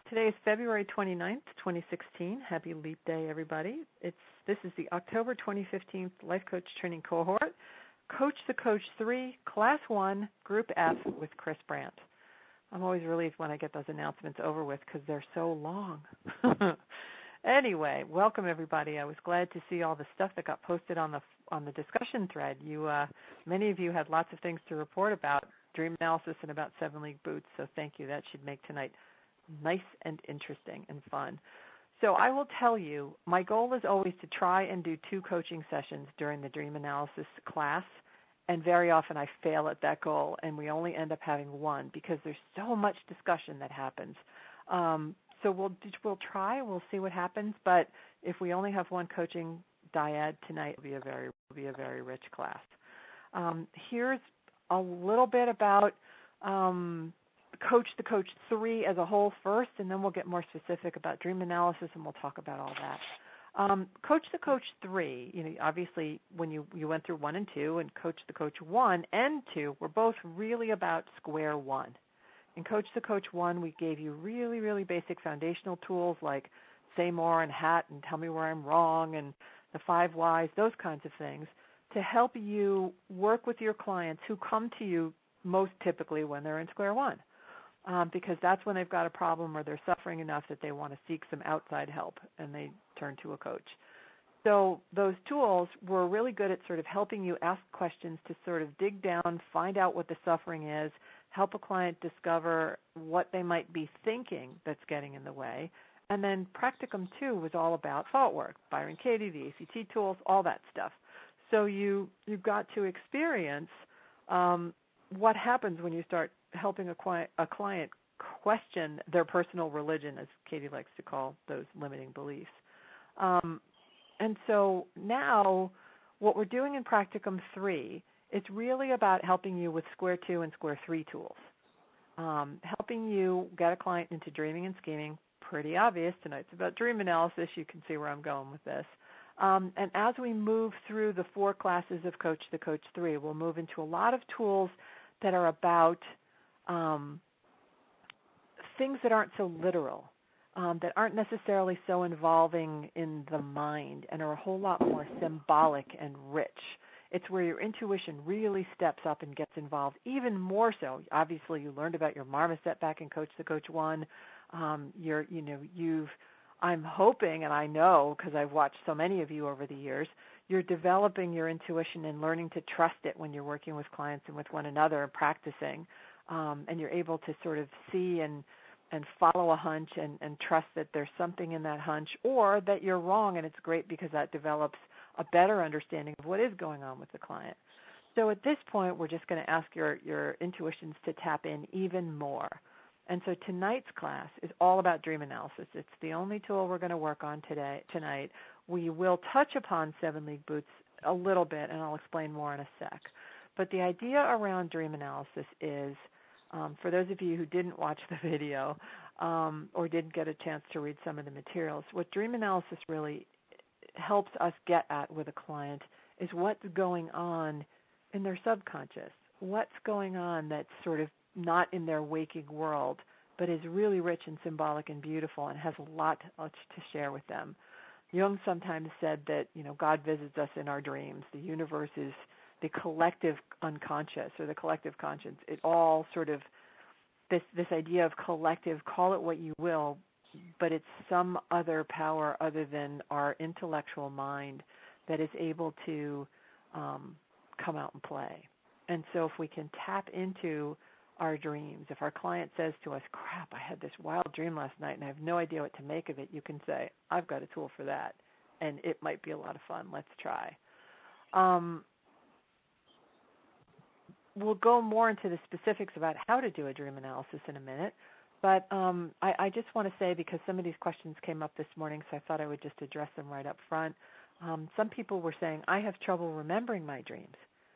Today is February 29th, 2016. Happy Leap Day, everybody. This is the October 2015 Life Coach Training Cohort, Coach the Coach 3, Class 1, Group F with Chris Brandt. I'm always relieved when I get those announcements over with because they're so long. Anyway, welcome everybody. I was glad to see all the stuff that got posted on the discussion thread. Many of you had lots of things to report about dream analysis and about 7-league boots, so thank you. That should make tonight nice and interesting and fun. So I will tell you, my goal is always to try and do 2 coaching sessions during the dream analysis class, and very often I fail at that goal, and we only end up having 1 because there's so much discussion that happens. So we'll try, we'll see what happens, but if we only have 1 coaching dyad tonight, it'll be a very rich class. Here's a little bit about Coach the Coach 3 as a whole first, and then we'll get more specific about dream analysis, and we'll talk about all that. Coach the Coach 3, obviously when you went through 1 and 2, and Coach the Coach 1 and 2 were both really about square one. In Coach the Coach 1, we gave you really, really basic foundational tools like say more and hat and tell me where I'm wrong and the 5 whys, those kinds of things, to help you work with your clients who come to you most typically when they're in square one, because that's when they've got a problem or they're suffering enough that they want to seek some outside help and they turn to a coach. So those tools were really good at sort of helping you ask questions to sort of dig down, find out what the suffering is, help a client discover what they might be thinking that's getting in the way. And then Practicum 2 was all about thought work, Byron Katie, the ACT tools, all that stuff. So you got to experience what happens when you start helping a client question their personal religion, as Katie likes to call those limiting beliefs. And so now what we're doing in Practicum 3, it's really about helping you with Square 2 and Square 3 tools, helping you get a client into dreaming and scheming. Pretty obvious. Tonight's about dream analysis. You can see where I'm going with this. And as we move through the 4 classes of Coach the Coach 3, we'll move into a lot of tools that are about things that aren't so literal, that aren't necessarily so involving in the mind and are a whole lot more symbolic and rich. It's where your intuition really steps up and gets involved even more so. Obviously, you learned about your marmoset back in Coach the Coach 1. I'm hoping, and I know because I've watched so many of you over the years, you're developing your intuition and learning to trust it when you're working with clients and with one another and practicing, and you're able to sort of see and follow a hunch and trust that there's something in that hunch or that you're wrong, and it's great because that develops a better understanding of what is going on with the client. So at this point, we're just going to ask your intuitions to tap in even more. And so tonight's class is all about dream analysis. It's the only tool we're going to work on tonight. We will touch upon 7-league boots a little bit, and I'll explain more in a sec. But the idea around dream analysis is, for those of you who didn't watch the video or didn't get a chance to read some of the materials, what dream analysis really helps us get at with a client is what's going on in their subconscious, what's going on that's sort of not in their waking world, but is really rich and symbolic and beautiful and has a lot to share with them. Jung sometimes said that, God visits us in our dreams. The universe is the collective unconscious or the collective conscience. It all sort of, this idea of collective, call it what you will, but it's some other power other than our intellectual mind that is able to come out and play. And so if we can tap into our dreams, if our client says to us, crap, I had this wild dream last night and I have no idea what to make of it, you can say, I've got a tool for that, and it might be a lot of fun. Let's try. We'll go more into the specifics about how to do a dream analysis in a minute, but I just want to say, because some of these questions came up this morning, so I thought I would just address them right up front. Some people were saying, I have trouble remembering my dreams.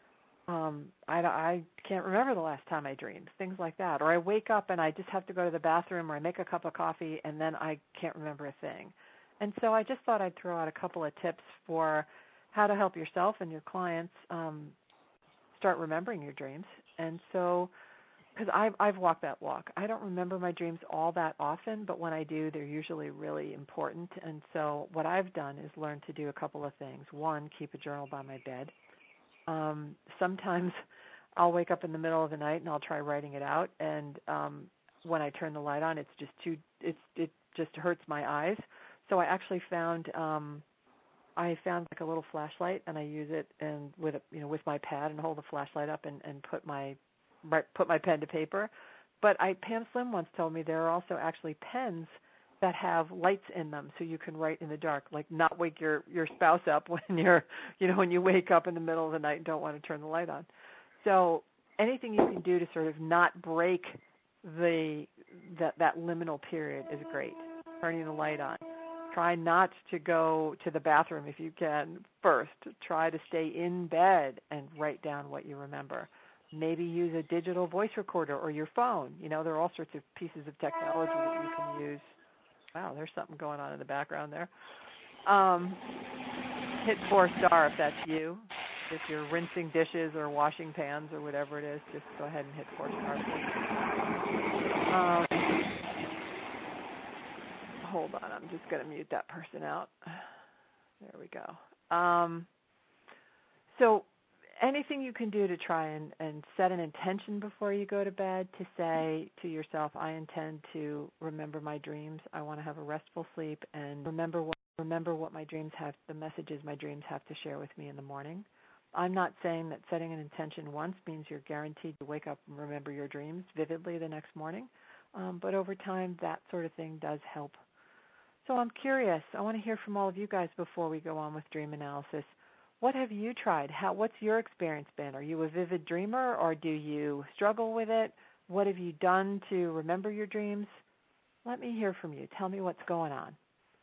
I can't remember the last time I dreamed, things like that. Or I wake up and I just have to go to the bathroom, or I make a cup of coffee and then I can't remember a thing. And so I just thought I'd throw out a couple of tips for how to help yourself and your clients start remembering your dreams. And so because I've walked that walk. I don't remember my dreams all that often, but when I do, they're usually really important. And so what I've done is learn to do a couple of things. One, keep a journal by my bed. Sometimes I'll wake up in the middle of the night and I'll try writing it out, and when I turn the light on, it just hurts my eyes. So I actually found like a little flashlight, and I use it and with my pad and hold the flashlight up and put my pen to paper. But Pam Slim once told me there are also actually pens that have lights in them, so you can write in the dark, like not wake your spouse up when when you wake up in the middle of the night and don't want to turn the light on. So anything you can do to sort of not break that liminal period is great. Turning the light on. Try not to go to the bathroom if you can first. Try to stay in bed and write down what you remember. Maybe use a digital voice recorder or your phone. There are all sorts of pieces of technology that you can use. Wow, there's something going on in the background there. Hit 4-star if that's you. If you're rinsing dishes or washing pans or whatever it is, just go ahead and hit 4-star, please. Hold on, I'm just going to mute that person out. There we go. So anything you can do to try and set an intention before you go to bed to say to yourself, I intend to remember my dreams. I want to have a restful sleep and remember what my dreams have, the messages my dreams have to share with me in the morning. I'm not saying that setting an intention once means you're guaranteed to wake up and remember your dreams vividly the next morning, but over time that sort of thing does help. So I'm curious. I want to hear from all of you guys before we go on with dream analysis. What have you tried? What's your experience been? Are you a vivid dreamer, or do you struggle with it? What have you done to remember your dreams? Let me hear from you. Tell me what's going on.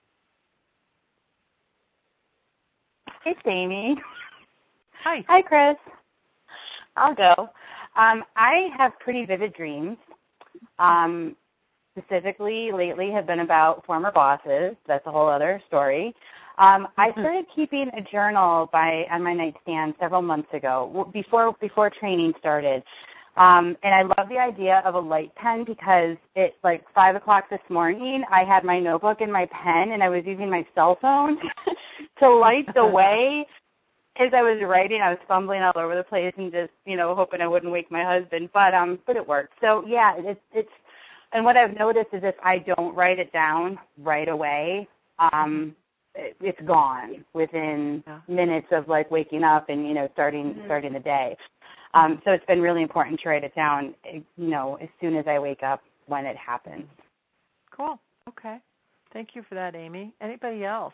It's Amy. Hi. Hi, Chris. I'll go. I have pretty vivid dreams. Specifically, lately have been about former bosses. That's a whole other story. I started keeping a journal on my nightstand several months ago, before training started. And I love the idea of a light pen because it's like 5 o'clock this morning. I had my notebook and my pen, and I was using my cell phone to light the way. As I was writing, I was fumbling all over the place and just, hoping I wouldn't wake my husband. But it worked. So yeah, it's. And what I've noticed is if I don't write it down right away, it's gone within minutes of like waking up and starting the day. So it's been really important to write it down, as soon as I wake up when it happens. Cool. Okay. Thank you for that, Amy. Anybody else?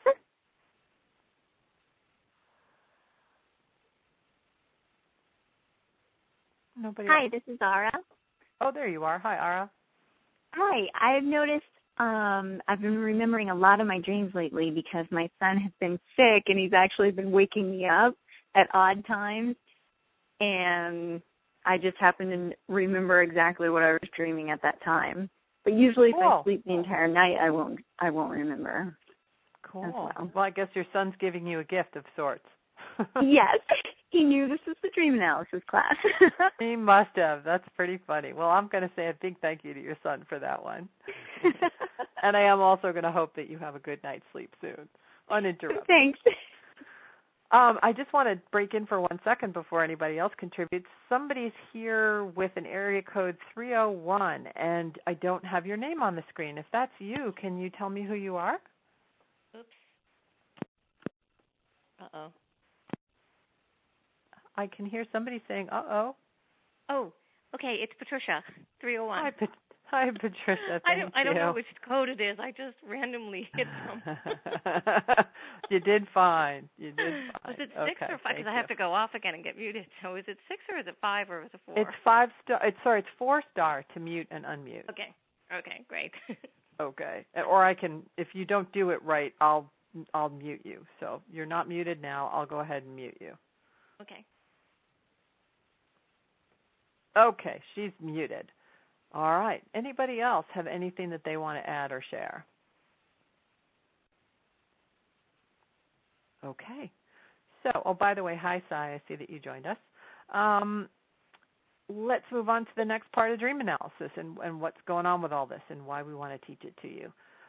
Nobody else? Hi, this is Ara. Oh, there you are. Hi, Ara. Hi. I've noticed I've been remembering a lot of my dreams lately because my son has been sick and he's actually been waking me up at odd times. And I just happen to remember exactly what I was dreaming at that time. But usually if I sleep the entire night, I won't remember. Cool. Well, I guess your son's giving you a gift of sorts. Yes. He knew this was the dream analysis class. He must have. That's pretty funny. Well, I'm going to say a big thank you to your son for that one. And I am also going to hope that you have a good night's sleep soon, uninterrupted. Thanks. I just want to break in for 1 second before anybody else contributes. Somebody's here with an area code 301, and I don't have your name on the screen. If that's you, can you tell me who you are? Oops. Uh-oh. I can hear somebody saying, uh-oh. Oh, okay, it's Patricia, 301. Hi, Patricia. I don't know which code it is. I just randomly hit some. You did fine. Was it 6 or 5? Because I have to go off again and get muted. So is it 6 or is it 5 or is it 4? It's 5-star. It's 4-star to mute and unmute. Okay, great. Okay. Or I can, if you don't do it right, I'll mute you. So you're not muted now. I'll go ahead and mute you. Okay. Okay, she's muted. All right. Anybody else have anything that they want to add or share? Okay. So, by the way, hi, Sai. I see that you joined us. let's move on to the next part of dream analysis and what's going on with all this and why we want to teach it to you.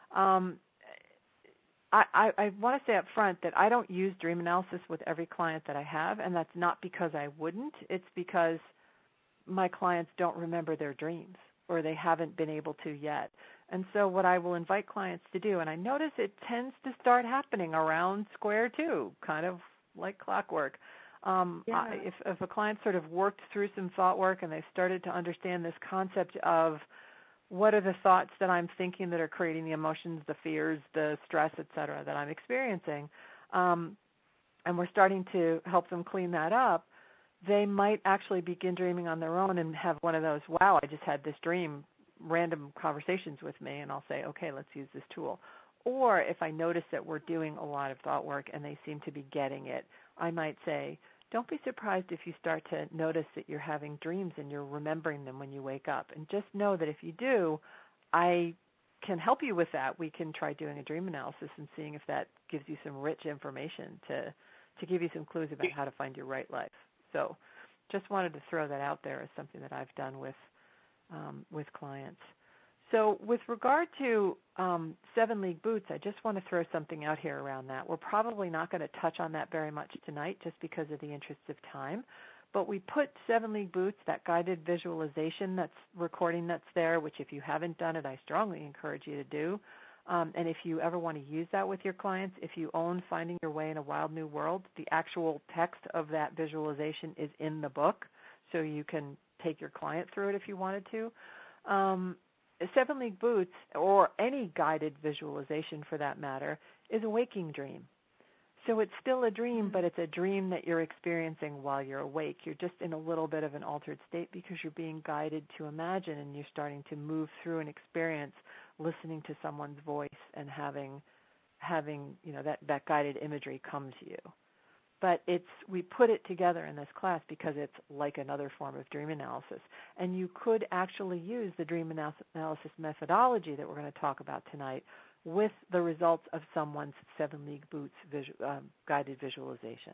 I want to say up front that I don't use dream analysis with every client that I have, and that's not because I wouldn't. It's because my clients don't remember their dreams, or they haven't been able to yet. And so what I will invite clients to do, and I notice it tends to start happening around square two, kind of like clockwork. If a client sort of worked through some thought work and they started to understand this concept of what are the thoughts that I'm thinking that are creating the emotions, the fears, the stress, et cetera, that I'm experiencing, and we're starting to help them clean that up, they might actually begin dreaming on their own and have one of those, wow, I just had this dream, random conversations with me, and I'll say, okay, let's use this tool. Or if I notice that we're doing a lot of thought work and they seem to be getting it, I might say, don't be surprised if you start to notice that you're having dreams and you're remembering them when you wake up. And just know that if you do, I can help you with that. We can try doing a dream analysis and seeing if that gives you some rich information to give you some clues about how to find your right life. So just wanted to throw that out there as something that I've done with clients. So with regard to 7 League Boots, I just want to throw something out here around that. We're probably not going to touch on that very much tonight just because of the interest of time. But we put 7 League Boots, that guided visualization recording that's there, which if you haven't done it, I strongly encourage you to do. And if you ever want to use that with your clients, if you own Finding Your Way in a Wild New World, the actual text of that visualization is in the book, so you can take your client through it if you wanted to. 7 League Boots, or any guided visualization for that matter, is a waking dream. So it's still a dream, but it's a dream that you're experiencing while you're awake. You're just in a little bit of an altered state because you're being guided to imagine, and you're starting to move through an experience listening to someone's voice and having that guided imagery come to you. But we put it together in this class because it's like another form of dream analysis. And you could actually use the dream analysis methodology that we're going to talk about tonight with the results of someone's 7 League Boots guided visualization.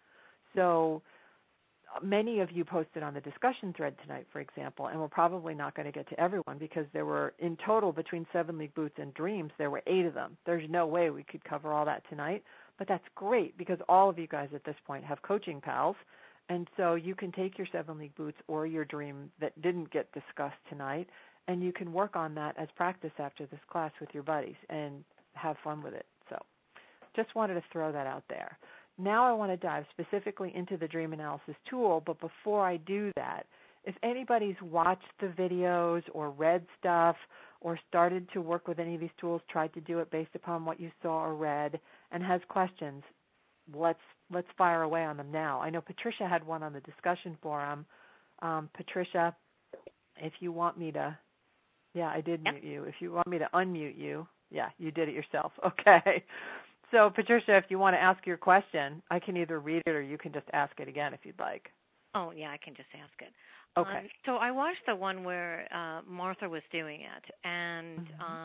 So many of you posted on the discussion thread tonight, for example, and we're probably not going to get to everyone because there were, in total, between 7 League Boots and dreams, there were 8 of them. There's no way we could cover all that tonight. But that's great because all of you guys at this point have coaching pals, and so you can take your 7 League Boots or your dream that didn't get discussed tonight, and you can work on that as practice after this class with your buddies and have fun with it. So just wanted to throw that out there. Now I want to dive specifically into the dream analysis tool, but before I do that, if anybody's watched the videos or read stuff or started to work with any of these tools, tried to do it based upon what you saw or read, and has questions, let's fire away on them now. I know Patricia had one on the discussion forum. Patricia, if you want me to, I did mute you. If you want me to unmute you, you did it yourself. Okay. So Patricia, if you want to ask your question, I can either read it or you can just ask it again if you'd like. Oh, yeah, I can just ask it. Okay. So I watched the one where Martha was doing it, and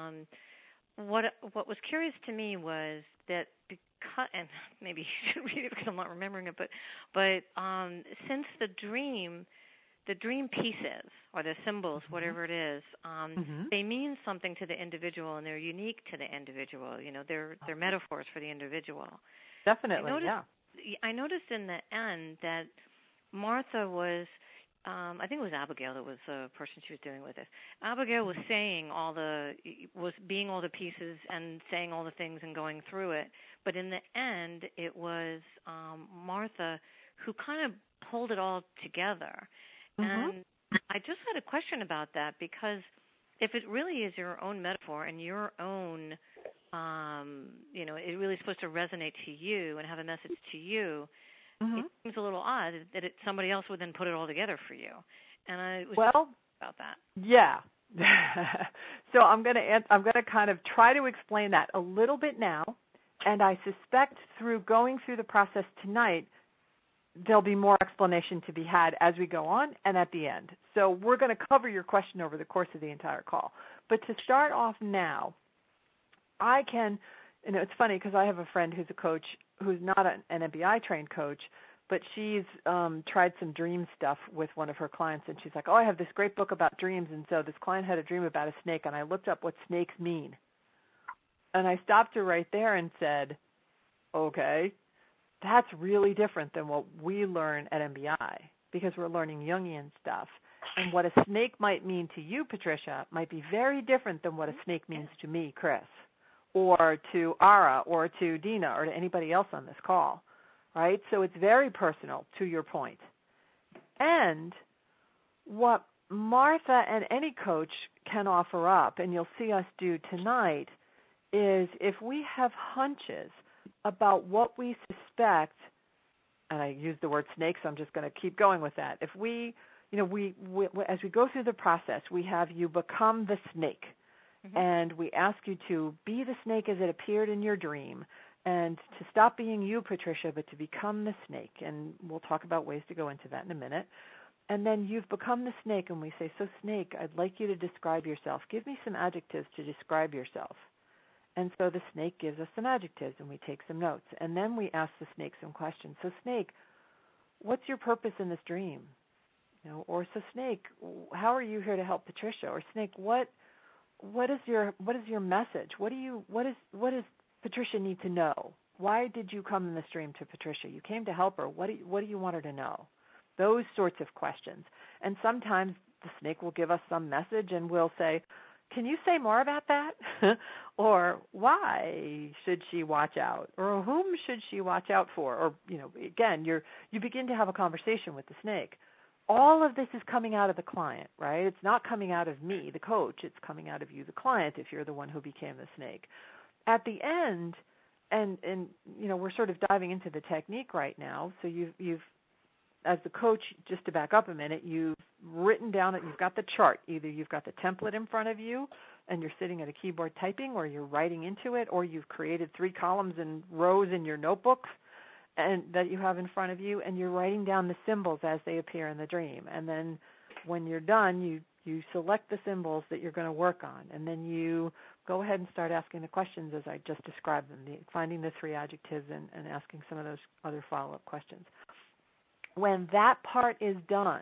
what was curious to me was that because, and maybe you should read it because I'm not remembering it, but since the dream pieces or the symbols, whatever it is, they mean something to the individual, and they're unique to the individual. You know, they're metaphors for the individual. Definitely, I noticed in the end that Martha was, I think it was Abigail that was the person she was doing with this. Abigail was saying being all the pieces and saying all the things and going through it. But in the end, it was Martha who kind of pulled it all together. And I just had a question about that because if it really is your own metaphor and your own, it really is supposed to resonate to you and have a message to you, it seems a little odd that somebody else would then put it all together for you. And I was about that. Yeah. So I'm going to kind of try to explain that a little bit now, and I suspect through going through the process tonight, there'll be more explanation to be had as we go on and at the end. So we're going to cover your question over the course of the entire call. But to start off now, I can, it's funny because I have a friend who's a coach who's not an MBI trained coach, but she's tried some dream stuff with one of her clients, and she's like, oh, I have this great book about dreams, and so this client had a dream about a snake, and I looked up what snakes mean. And I stopped her right there and said, okay, that's really different than what we learn at MBI, because we're learning Jungian stuff. And what a snake might mean to you, Patricia, might be very different than what a snake means to me, Chris, or to Ara, or to Dina, or to anybody else on this call, right? So it's very personal, to your point. And what Martha and any coach can offer up, and you'll see us do tonight, is if we have hunches about what we suspect, and I use the word snake, so I'm just going to keep going with that. If we, we as we go through the process, we have you become the snake, and we ask you to be the snake as it appeared in your dream, and to stop being you, Patricia, but to become the snake. And we'll talk about ways to go into that in a minute. And then you've become the snake, and we say, so snake, I'd like you to describe yourself. Give me some adjectives to describe yourself. And so the snake gives us some adjectives, and we take some notes. And then we ask the snake some questions. So snake, what's your purpose in this dream? Or so snake, how are you here to help Patricia? Or snake, what is your message? What does Patricia need to know? Why did you come in this dream to Patricia? You came to help her. What do you want her to know? Those sorts of questions. And sometimes the snake will give us some message, and we'll say, can you say more about that? Or why should she watch out? Or whom should she watch out for? Or, again, you begin to have a conversation with the snake. All of this is coming out of the client, right? It's not coming out of me, the coach. It's coming out of you, the client, if you're the one who became the snake. At the end, and we're sort of diving into the technique right now, so you've as the coach, just to back up a minute, you've written down, you've got the chart. Either you've got the template in front of you and you're sitting at a keyboard typing, or you're writing into it, or you've created 3 columns and rows in your notebooks and that you have in front of you, and you're writing down the symbols as they appear in the dream. And then when you're done, you select the symbols that you're going to work on, and then you go ahead and start asking the questions as I just described them, finding the 3 adjectives and asking some of those other follow-up questions. When that part is done,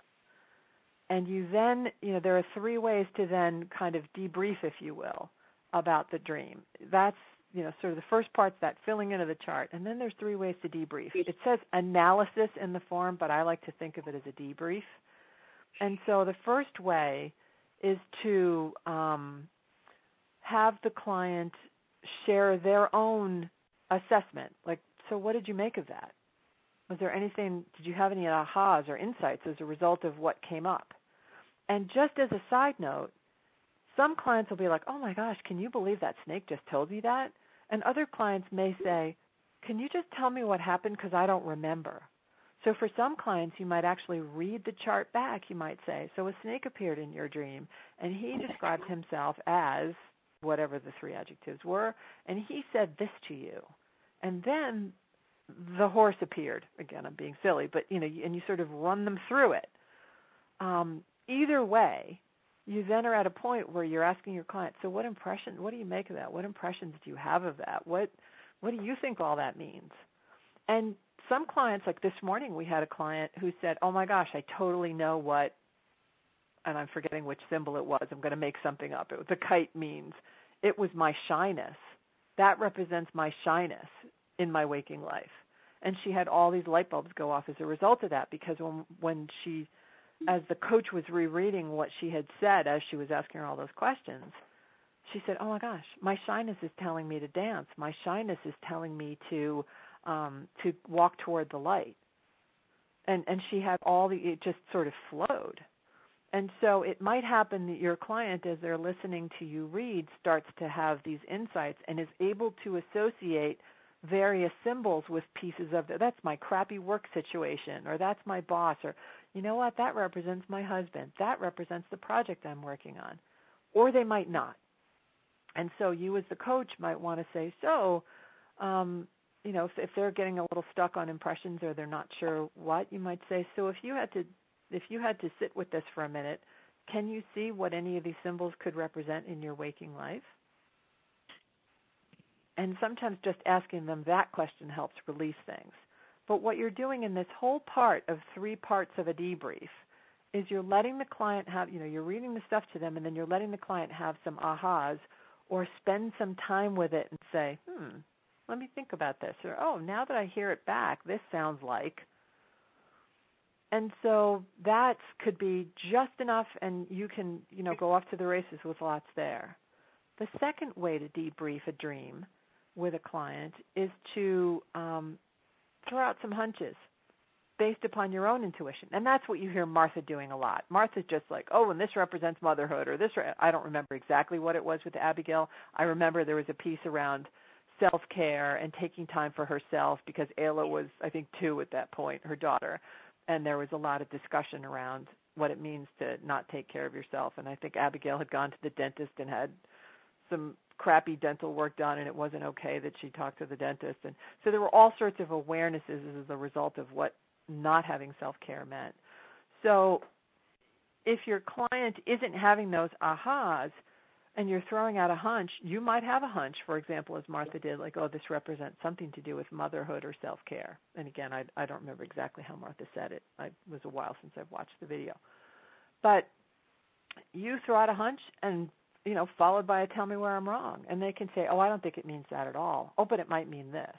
and you then, there are 3 ways to then kind of debrief, if you will, about the dream. That's, sort of the first part's that filling into the chart, and then there's 3 ways to debrief. It says analysis in the form, but I like to think of it as a debrief. And so the first way is to have the client share their own assessment. Like, so what did you make of that? Was there anything, did you have any ahas or insights as a result of what came up? And just as a side note, some clients will be like, oh my gosh, can you believe that snake just told you that? And other clients may say, can you just tell me what happened because I don't remember? So for some clients, you might actually read the chart back. You might say, so a snake appeared in your dream, and he described himself as whatever the 3 adjectives were, and he said this to you. And then the horse appeared. Again, I'm being silly, but and you sort of run them through it. Either way, you then are at a point where you're asking your client, so what do you make of that? What impressions do you have of that? What do you think all that means? And some clients, like this morning, we had a client who said, oh my gosh, I totally know what, and I'm forgetting which symbol it was. I'm going to make something up. The kite means. It was my shyness. That represents my shyness in my waking life. And she had all these light bulbs go off as a result of that, because when she, as the coach was rereading what she had said as she was asking her all those questions, she said, oh my gosh, my shyness is telling me to dance. My shyness is telling me to walk toward the light. And she had it just sort of flowed. And so it might happen that your client, as they're listening to you read, starts to have these insights and is able to associate various symbols with pieces of that's my crappy work situation, or that's my boss, or you know what, that represents my husband. That represents the project I'm working on. Or they might not. And so you as the coach might want to say, so, if they're getting a little stuck on impressions or they're not sure what, you might say, so if you had to sit with this for a minute, can you see what any of these symbols could represent in your waking life? And sometimes just asking them that question helps release things. But what you're doing in this whole part of 3 parts of a debrief is you're letting the client have, you're reading the stuff to them, and then you're letting the client have some ahas or spend some time with it and say, let me think about this. Or, oh, now that I hear it back, this sounds like. And so that could be just enough, and you can, go off to the races with lots there. The second way to debrief a dream with a client is to throw out some hunches based upon your own intuition. And that's what you hear Martha doing a lot. Martha's just like, oh, and this represents motherhood, or this, I don't remember exactly what it was with Abigail. I remember there was a piece around self-care and taking time for herself because Ayla was, I think, 2 at that point, her daughter. And there was a lot of discussion around what it means to not take care of yourself. And I think Abigail had gone to the dentist and had some crappy dental work done, and it wasn't okay that she talked to the dentist. And so there were all sorts of awarenesses as a result of what not having self-care meant. So if your client isn't having those ahas and you're throwing out a hunch, you might have a hunch, for example, as Martha did, like, oh, this represents something to do with motherhood or self-care. And again, I don't remember exactly how Martha said it. It was a while since I've watched the video. But you throw out a hunch and, followed by a tell me where I'm wrong. And they can say, oh, I don't think it means that at all. Oh, but it might mean this.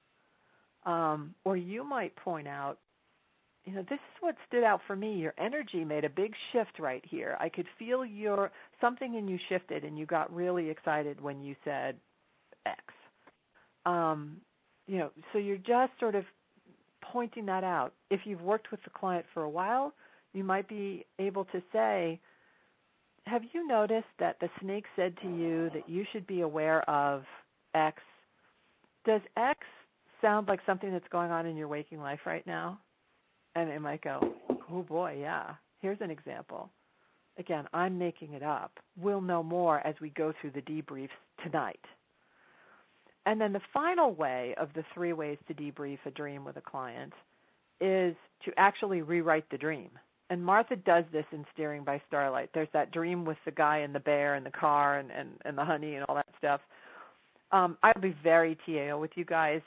Or you might point out, this is what stood out for me. Your energy made a big shift right here. I could feel something in you shifted, and you got really excited when you said X. So you're just sort of pointing that out. If you've worked with the client for a while, you might be able to say, have you noticed that the snake said to you that you should be aware of X? Does X sound like something that's going on in your waking life right now? And it might go, oh boy, yeah. Here's an example. Again, I'm making it up. We'll know more as we go through the debriefs tonight. And then the final way of the 3 ways to debrief a dream with a client is to actually rewrite the dream. And Martha does this in Steering by Starlight. There's that dream with the guy and the bear and the car and the honey and all that stuff. I'll be very TAO with you guys.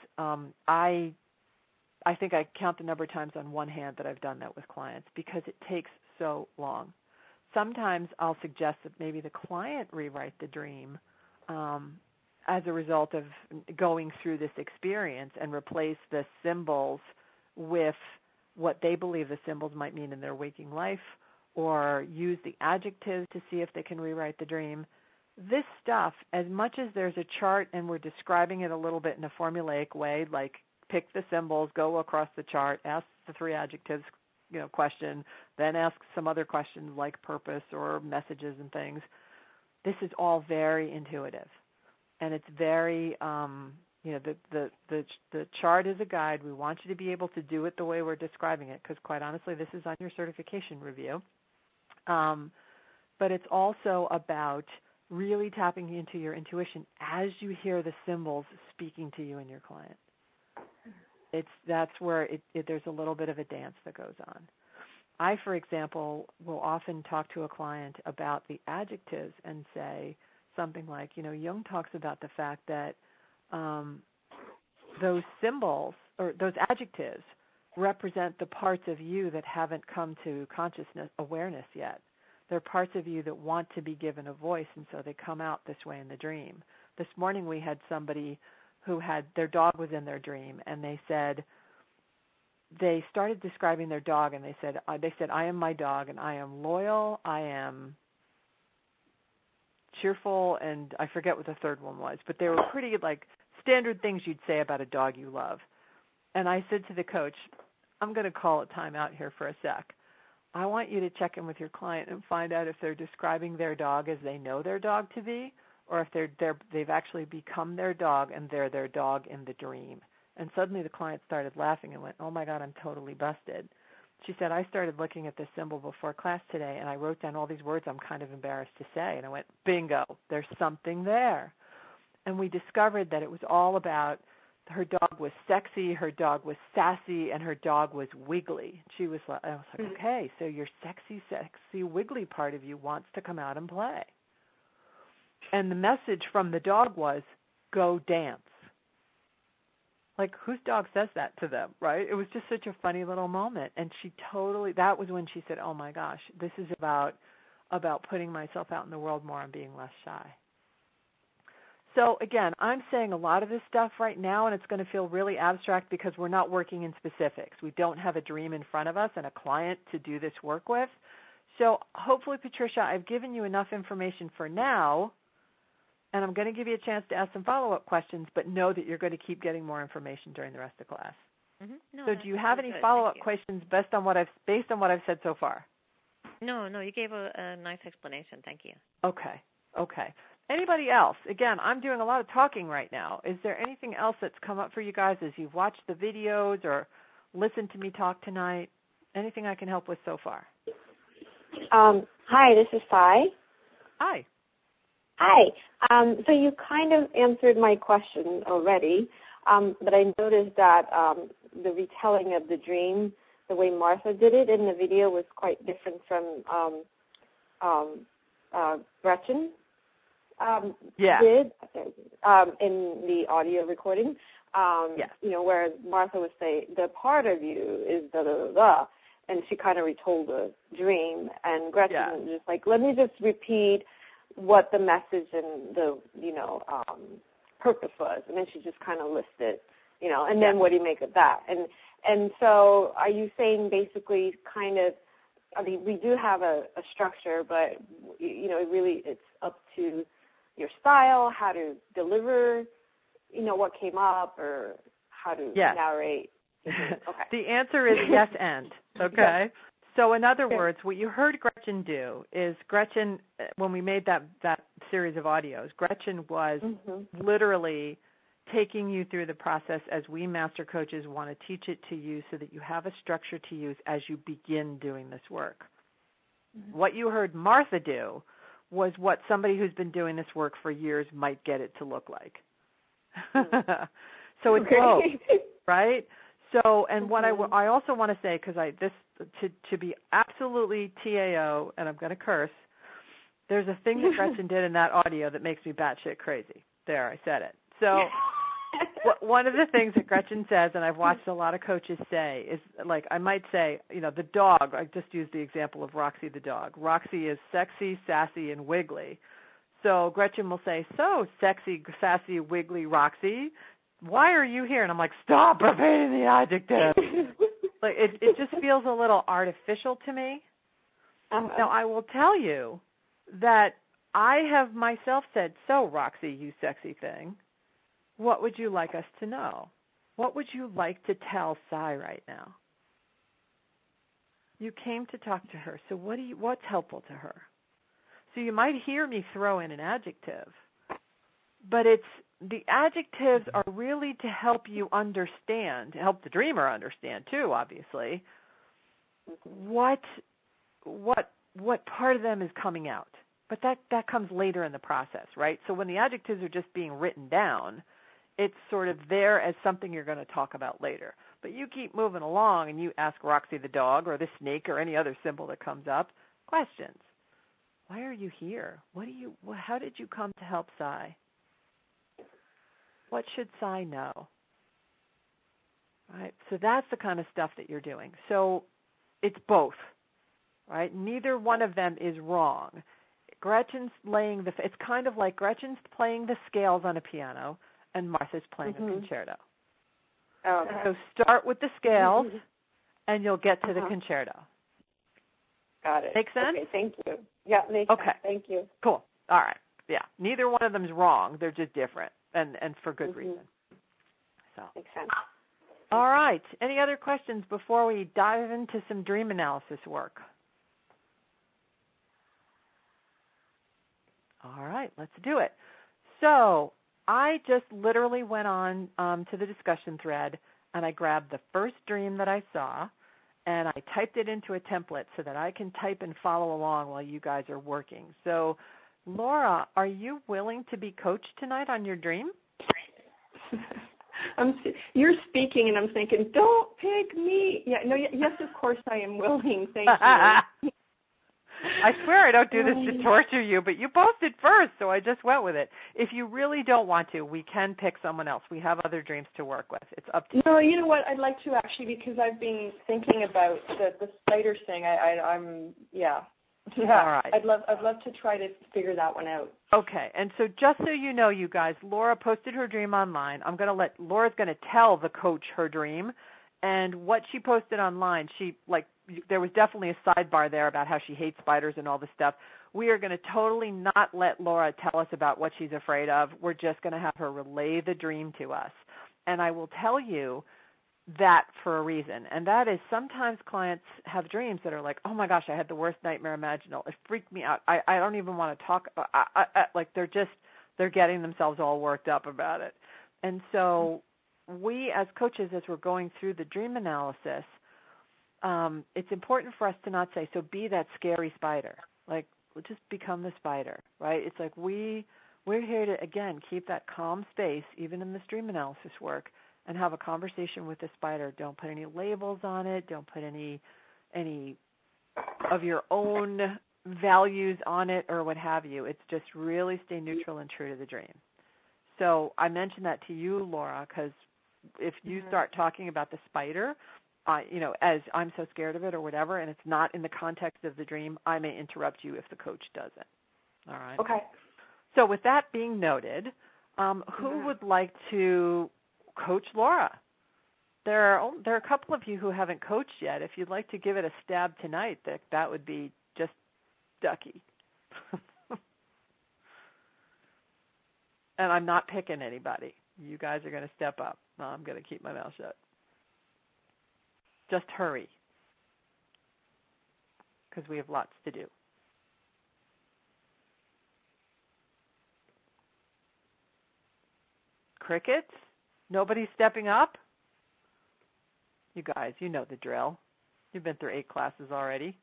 I think I count the number of times on one hand that I've done that with clients because it takes so long. Sometimes I'll suggest that maybe the client rewrite the dream as a result of going through this experience and replace the symbols with what they believe the symbols might mean in their waking life, or use the adjectives to see if they can rewrite the dream. This stuff, as much as there's a chart and we're describing it a little bit in a formulaic way, like pick the symbols, go across the chart, ask the 3 adjectives, question, then ask some other questions like purpose or messages and things. This is all very intuitive, and it's very, the chart is a guide. We want you to be able to do it the way we're describing it, because quite honestly, this is on your certification review. But it's also about really tapping into your intuition as you hear the symbols speaking to you and your client. That's where there's a little bit of a dance that goes on. I, for example, will often talk to a client about the adjectives and say something like, Jung talks about the fact that those symbols or those adjectives represent the parts of you that haven't come to consciousness awareness yet. They're parts of you that want to be given a voice, and so they come out this way in the dream. This morning we had somebody who had their dog was in their dream, and they started describing their dog, and they said, I am my dog, and I am loyal, I am cheerful, and I forget what the third one was, but they were pretty standard things you'd say about a dog you love. And I said to the coach, I'm going to call a time out here for a sec. I want you to check in with your client and find out if they're describing their dog as they know their dog to be, or if they've actually become their dog and they're their dog in the dream. And suddenly the client started laughing and went, oh my God, I'm totally busted. She said, I started looking at this symbol before class today, and I wrote down all these words I'm kind of embarrassed to say. And I went, bingo, there's something there. And we discovered that it was all about her dog was sexy, her dog was sassy, and her dog was wiggly. I was like, okay, so your sexy, wiggly part of you wants to come out and play. And the message from the dog was, go dance. Like, whose dog says that to them, right? It was just such a funny little moment. And that was when she said, oh, my gosh, this is about putting myself out in the world more and being less shy. So, again, I'm saying a lot of this stuff right now, and it's going to feel really abstract because we're not working in specifics. We don't have a dream in front of us and a client to do this work with. So hopefully, Patricia, I've given you enough information for now, and I'm going to give you a chance to ask some follow-up questions, but know that you're going to keep getting more information during the rest of class. Mm-hmm. No, so do you have any follow-up questions based on what I've said so far? No, you gave a nice explanation. Thank you. Okay. Anybody else? Again, I'm doing a lot of talking right now. Is there anything else that's come up for you guys as you've watched the videos or listened to me talk tonight? Anything I can help with so far? Hi, this is Sai. Hi. So you kind of answered my question already, but I noticed that the retelling of the dream, the way Martha did it in the video, was quite different from Gretchen did in the audio recording. Where Martha would say, the part of you is da-da-da-da, and she kind of retold the dream, and Gretchen was just like, let me just repeat what the message and the, purpose was, and then she just kind of listed, and then what do you make of that? And so are you saying basically kind of, I mean, we do have a structure, but, it's up to your style, how to deliver, what came up, or how to narrate. Okay. The answer is yes and, okay? So in other words, what you heard Gretchen do is when we made that series of audios, Gretchen was literally taking you through the process as we master coaches want to teach it to you so that you have a structure to use as you begin doing this work. Mm-hmm. What you heard Martha do was what somebody who's been doing this work for years might get it to look like. So it's both, right? So, and what I also want to say, because to be absolutely TAO, and I'm going to curse, there's a thing that Gretchen did in that audio that makes me batshit crazy. There, I said it. So one of the things that Gretchen says, and I've watched a lot of coaches say, is like, I might say, the dog, I just used the example of Roxy the dog. Roxy is sexy, sassy, and wiggly. So Gretchen will say, so sexy, sassy, wiggly Roxy, why are you here? And I'm like, stop repeating the adjective. Like it just feels a little artificial to me. Now, I will tell you that I have myself said, so Roxy, you sexy thing, what would you like us to know? What would you like to tell Sai right now? You came to talk to her, so what's helpful to her? So you might hear me throw in an adjective, but the adjectives are really to help you understand, to help the dreamer understand too, obviously, what part of them is coming out. But that comes later in the process, right? So when the adjectives are just being written down, it's sort of there as something you're going to talk about later. But you keep moving along and you ask Roxy the dog or the snake or any other symbol that comes up questions. Why are you here? How did you come to help Sai? What should Sai know? Right? So that's the kind of stuff that you're doing. So it's both, right? Neither one of them is wrong. Gretchen's it's kind of like Gretchen's playing the scales on a piano and Martha's playing a concerto. Okay. So start with the scales and you'll get to the concerto. Got it. Make sense? Okay, thank you. Yeah, makes sense. Thank you. Cool. All right. Yeah. Neither one of them is wrong. They're just different and for good reason. So makes sense. All right. Any other questions before we dive into some dream analysis work? All right, let's do it. So I just literally went on to the discussion thread, and I grabbed the first dream that I saw, and I typed it into a template so that I can type and follow along while you guys are working. So, Laura, are you willing to be coached tonight on your dream? You're speaking, and I'm thinking, don't pick me. Yeah, no, yes, of course I am willing. Thank you. I swear I don't do this to torture you, but you posted first, so I just went with it. If you really don't want to, we can pick someone else. We have other dreams to work with. It's up to you. No, you know what? I'd like to actually, because I've been thinking about the spider thing. I'm. All right. I'd love to try to figure that one out. Okay, and so just so you know, you guys, Laura posted her dream online. Laura's going to tell the coach her dream, and what she posted online, there was definitely a sidebar there about how she hates spiders and all this stuff. We are going to totally not let Laura tell us about what she's afraid of. We're just going to have her relay the dream to us. And I will tell you that for a reason, and that is sometimes clients have dreams that are like, oh my gosh, I had the worst nightmare imaginable. It freaked me out. I don't even want to talk. Like they're getting themselves all worked up about it. And so we as coaches, as we're going through the dream analysis, it's important for us to not say, so be that scary spider. Like, we'll just become the spider, right? It's like we're here to, again, keep that calm space, even in this dream analysis work, and have a conversation with the spider. Don't put any labels on it. Don't put any of your own values on it or what have you. It's just really stay neutral and true to the dream. So I mentioned that to you, Laura, because if you start talking about the spider, as I'm so scared of it or whatever, and it's not in the context of the dream, I may interrupt you if the coach doesn't. All right? Okay. So with that being noted, who would like to coach Laura? There are a couple of you who haven't coached yet. If you'd like to give it a stab tonight, that would be just ducky. And I'm not picking anybody. You guys are going to step up. No, I'm going to keep my mouth shut. Just hurry, because we have lots to do. Crickets? Nobody's stepping up? You guys, you know the drill. You've been through 8 classes already.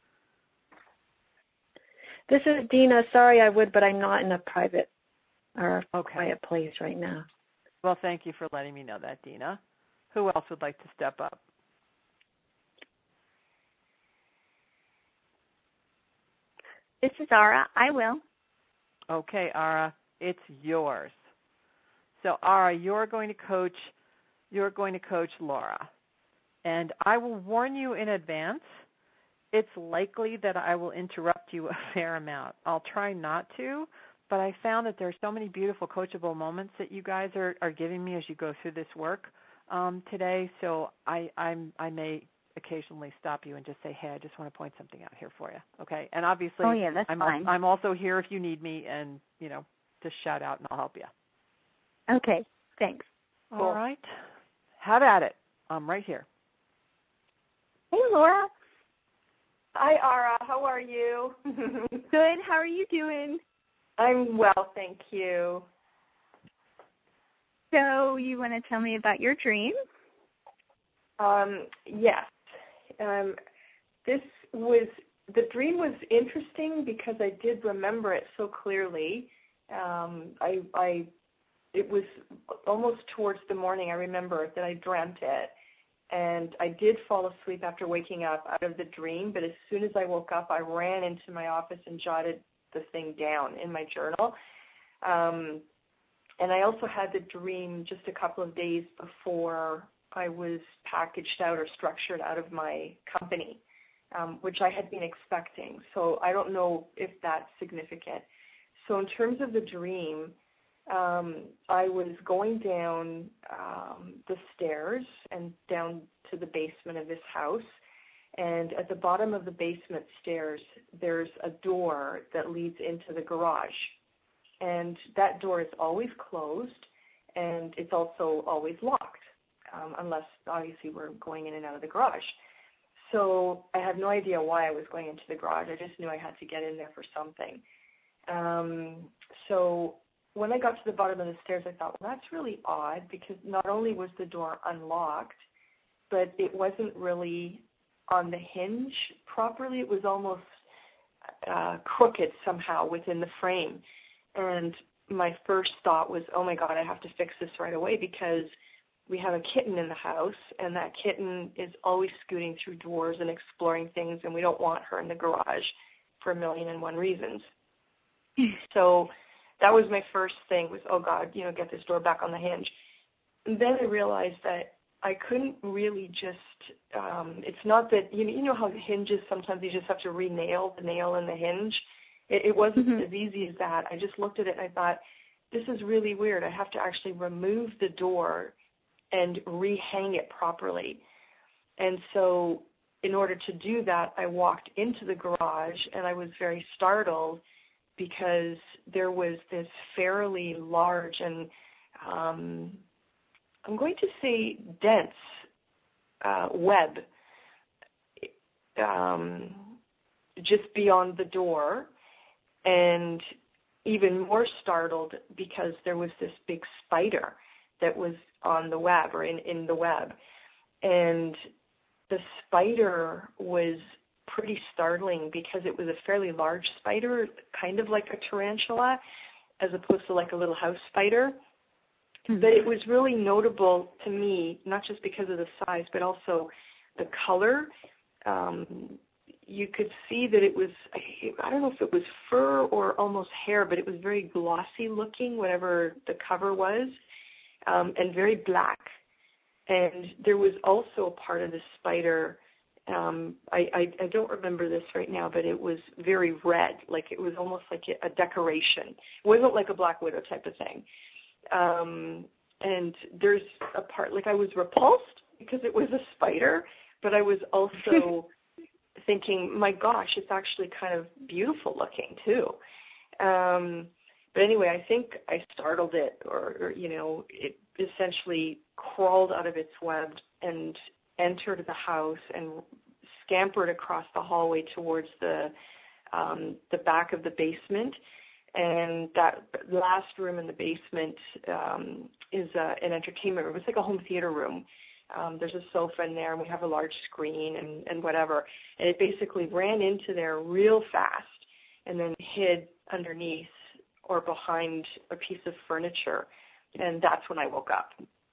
This is Dina. Sorry, I would, but I'm not in a private or quiet place right now. Well, thank you for letting me know that, Dina. Who else would like to step up? This is Ara. I will. Okay, Ara, it's yours. So, Ara, you're going to coach Laura. And I will warn you in advance, it's likely that I will interrupt you a fair amount. I'll try not to, but I found that there are so many beautiful coachable moments that you guys are giving me as you go through this work today. So I may occasionally stop you and just say, hey, I just want to point something out here for you. Okay? And obviously, that's fine. I'm also here if you need me, and, just shout out and I'll help you. Okay, thanks. All right. Have at it. I'm right here. Hey, Laura. Hi, Ara. How are you? Good. How are you doing? I'm well, thank you. So you want to tell me about your dream? Yes. The dream was interesting because I did remember it so clearly. It was almost towards the morning. I remember that I dreamt it, and I did fall asleep after waking up out of the dream. But as soon as I woke up, I ran into my office and jotted the thing down in my journal. And I also had the dream just a couple of days before I was packaged out or structured out of my company, which I had been expecting. So I don't know if that's significant. So in terms of the dream, I was going down the stairs and down to the basement of this house. And at the bottom of the basement stairs, there's a door that leads into the garage. And that door is always closed, and it's also always locked, unless, obviously, we're going in and out of the garage. So I had no idea why I was going into the garage. I just knew I had to get in there for something. So when I got to the bottom of the stairs, I thought, well, that's really odd, because not only was the door unlocked, but it wasn't really on the hinge properly. It was almost crooked somehow within the frame. And my first thought was, oh, my God, I have to fix this right away, because we have a kitten in the house, and that kitten is always scooting through doors and exploring things, and we don't want her in the garage. for 1,000,001 reasons. So that was my first thing was, oh God, get this door back on the hinge. And then I realized that I couldn't really just, it's not that, you know how the hinges, sometimes you just have to re-nail the nail in the hinge. It wasn't as easy as that. I just looked at it and I thought, this is really weird. I have to actually remove the door and rehang it properly. And so in order to do that, I walked into the garage and I was very startled because there was this fairly large and I'm going to say dense web just beyond the door, and even more startled because there was this big spider that was on the web or in the web. And the spider was pretty startling because it was a fairly large spider, kind of like a tarantula, as opposed to like a little house spider. But it was really notable to me, not just because of the size, but also the color. You could see that it was, I don't know if it was fur or almost hair, but it was very glossy looking, whatever the cover was, and very black. And there was also a part of the spider, I don't remember this right now, but it was very red, like it was almost like a decoration. It wasn't like a Black Widow type of thing. And there's a part, like I was repulsed because it was a spider, but I was also thinking, my gosh, it's actually kind of beautiful looking too. But anyway, I think I startled it or it essentially crawled out of its web and entered the house and scampered across the hallway towards the back of the basement. And that last room in the basement is an entertainment room. It's like a home theater room. There's a sofa in there, and we have a large screen and whatever. And it basically ran into there real fast and then hid underneath or behind a piece of furniture. And that's when I woke up.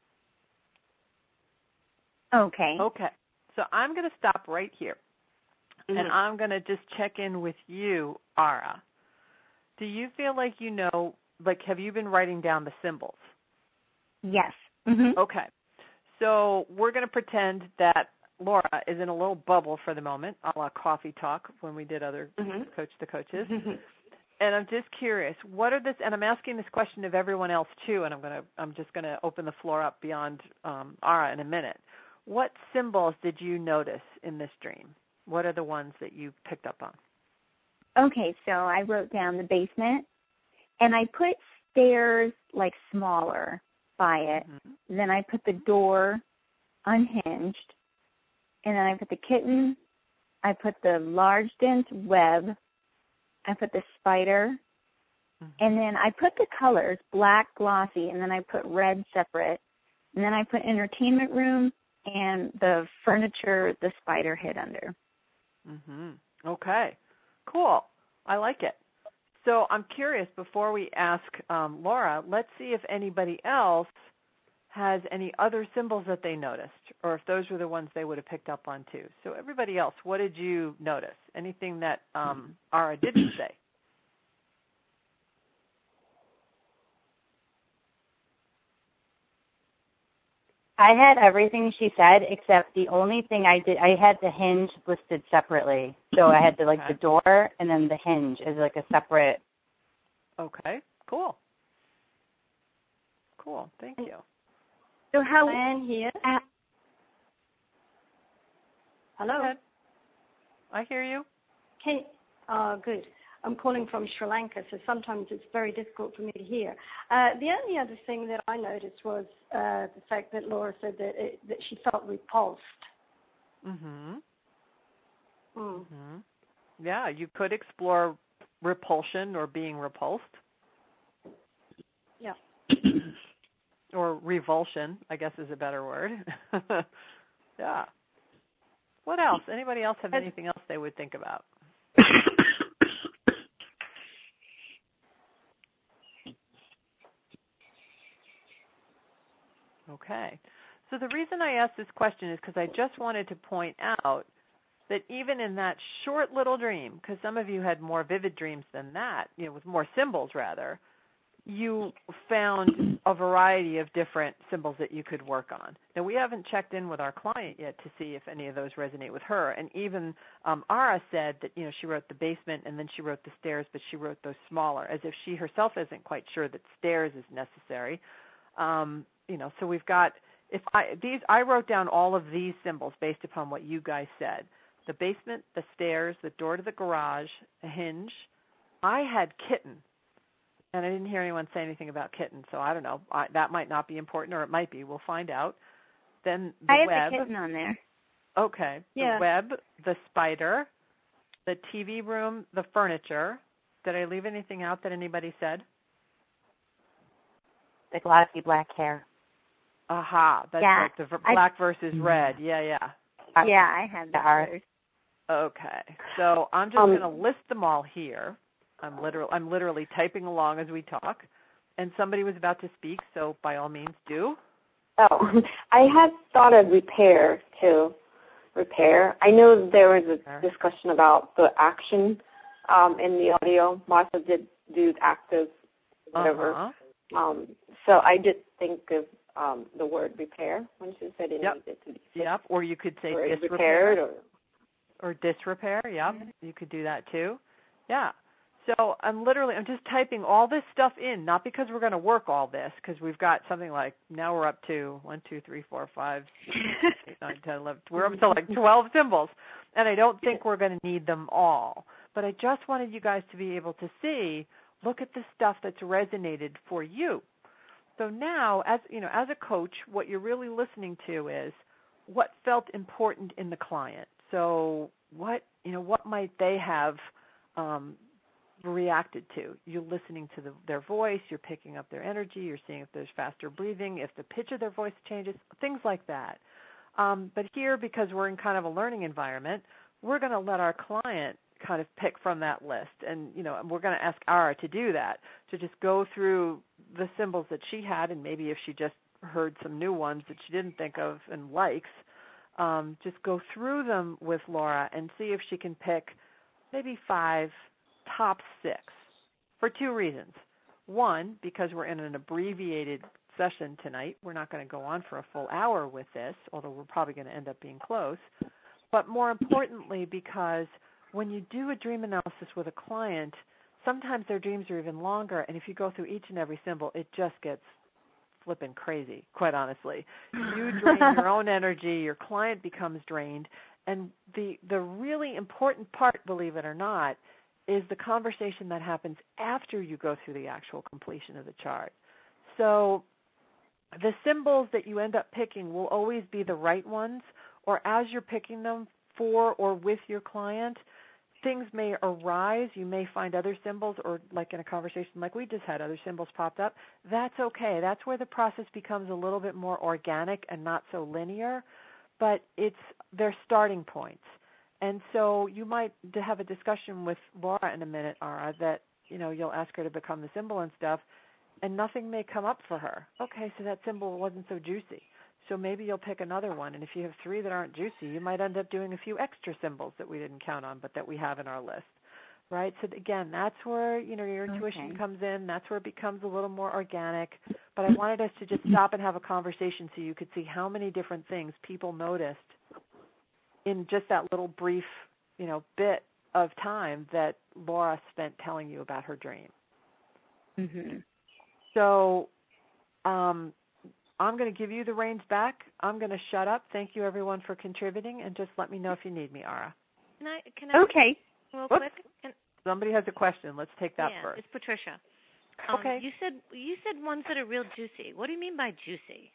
Okay. Okay. So I'm going to stop right here. And I'm going to just check in with you, Ara. Do you feel like have you been writing down the symbols? Yes. Okay. So we're going to pretend that Laura is in a little bubble for the moment, a la Coffee Talk when we did other Coach the Coaches. And I'm just curious, and I'm asking this question of everyone else too, and I'm just going to open the floor up beyond Ara in a minute. What symbols did you notice in this dream? What are the ones that you picked up on? Okay, so I wrote down the basement, and I put stairs like smaller by it. Then I put the door unhinged, and then I put the kitten. I put the large dense web. I put the spider, and then I put the colors, black, glossy, and then I put red separate. And then I put entertainment room and the furniture the spider hid under. Okay, cool. I like it. So I'm curious, before we ask Laura, let's see if anybody else has any other symbols that they noticed, or if those were the ones they would have picked up on too. So everybody else, what did you notice? Anything that Ara didn't say? I had everything she said, except the only thing I had the hinge listed separately. So I had the door and then the hinge as like a separate. Okay, cool. Cool, thank you. So how Anne here? Hello? I hear you. Good. I'm calling from Sri Lanka, so sometimes it's very difficult for me to hear. The only other thing that I noticed was the fact that Laura said that she felt repulsed. Yeah, you could explore repulsion or being repulsed. Yeah. Or revulsion, I guess is a better word. Yeah. What else? Anybody else have anything else they would think about? Okay. So the reason I asked this question is because I just wanted to point out that even in that short little dream, because some of you had more vivid dreams than that, with more symbols rather, you found a variety of different symbols that you could work on. Now, we haven't checked in with our client yet to see if any of those resonate with her. And even Ara said that, she wrote the basement and then she wrote the stairs, but she wrote those smaller, as if she herself isn't quite sure that stairs is necessary. So we've got, I wrote down all of these symbols based upon what you guys said. The basement, the stairs, the door to the garage, a hinge. I had kitten. And I didn't hear anyone say anything about kitten, so I don't know. That might not be important, or it might be. We'll find out. Then the web. I have the kitten on there. Okay. Yeah. The web, the spider, the TV room, the furniture. Did I leave anything out that anybody said? The glossy black hair. Aha. That's right. The black versus red. Yeah. Yeah, I have that. Okay. So I'm just going to list them all here. I'm literally typing along as we talk, and somebody was about to speak, so by all means do. Oh, I had thought of repair too. Repair. I know there was a discussion about the action in the audio. Martha did do active, whatever. Uh-huh. So I did think of the word repair when she said it needed to be fixed. Yep, or you could say or disrepair. Or disrepair, yep. You could do that too. Yeah. So I'm just typing all this stuff in, not because we're going to work all this, because we've got something like, now we're up to 1, 2, 3, 4, 5, 6, 8, 9, 10, 11. We're up to like 12 symbols, and I don't think we're going to need them all. But I just wanted you guys to be able to see, look at the stuff that's resonated for you. So now, as a coach, what you're really listening to is what felt important in the client. So what might they have reacted to? You're listening to their voice, you're picking up their energy, you're seeing if there's faster breathing, if the pitch of their voice changes, things like that. But here, because we're in kind of a learning environment, we're going to let our client kind of pick from that list. And, we're going to ask Ara to do that, to just go through the symbols that she had, and maybe if she just heard some new ones that she didn't think of and likes, just go through them with Laura and see if she can pick maybe 5, top 6, for 2 reasons. One, because we're in an abbreviated session tonight. We're not going to go on for a full hour with this, although we're probably going to end up being close. But more importantly, because when you do a dream analysis with a client, sometimes their dreams are even longer, and if you go through each and every symbol, it just gets flipping crazy, quite honestly. You drain your own energy, your client becomes drained, and the really important part, believe it or not, is the conversation that happens after you go through the actual completion of the chart. So the symbols that you end up picking will always be the right ones, or as you're picking them for or with your client, things may arise. You may find other symbols, or like in a conversation like we just had, other symbols popped up. That's okay. That's where the process becomes a little bit more organic and not so linear, but they're starting points. And so you might have a discussion with Laura in a minute, Ara, that you'll ask her to become the symbol and stuff, and nothing may come up for her. Okay, so that symbol wasn't so juicy. So maybe you'll pick another one, and if you have 3 that aren't juicy, you might end up doing a few extra symbols that we didn't count on but that we have in our list, right? So again, that's where your intuition comes in. That's where it becomes a little more organic. But I wanted us to just stop and have a conversation so you could see how many different things people noticed in just that little brief, bit of time that Laura spent telling you about her dream. Mm-hmm. So I'm going to give you the reins back. I'm going to shut up. Thank you, everyone, for contributing, and just let me know if you need me, Ara. Can I okay. Real quick? Somebody has a question. Let's take that first. It's Patricia. Okay. You said ones that are real juicy. What do you mean by juicy?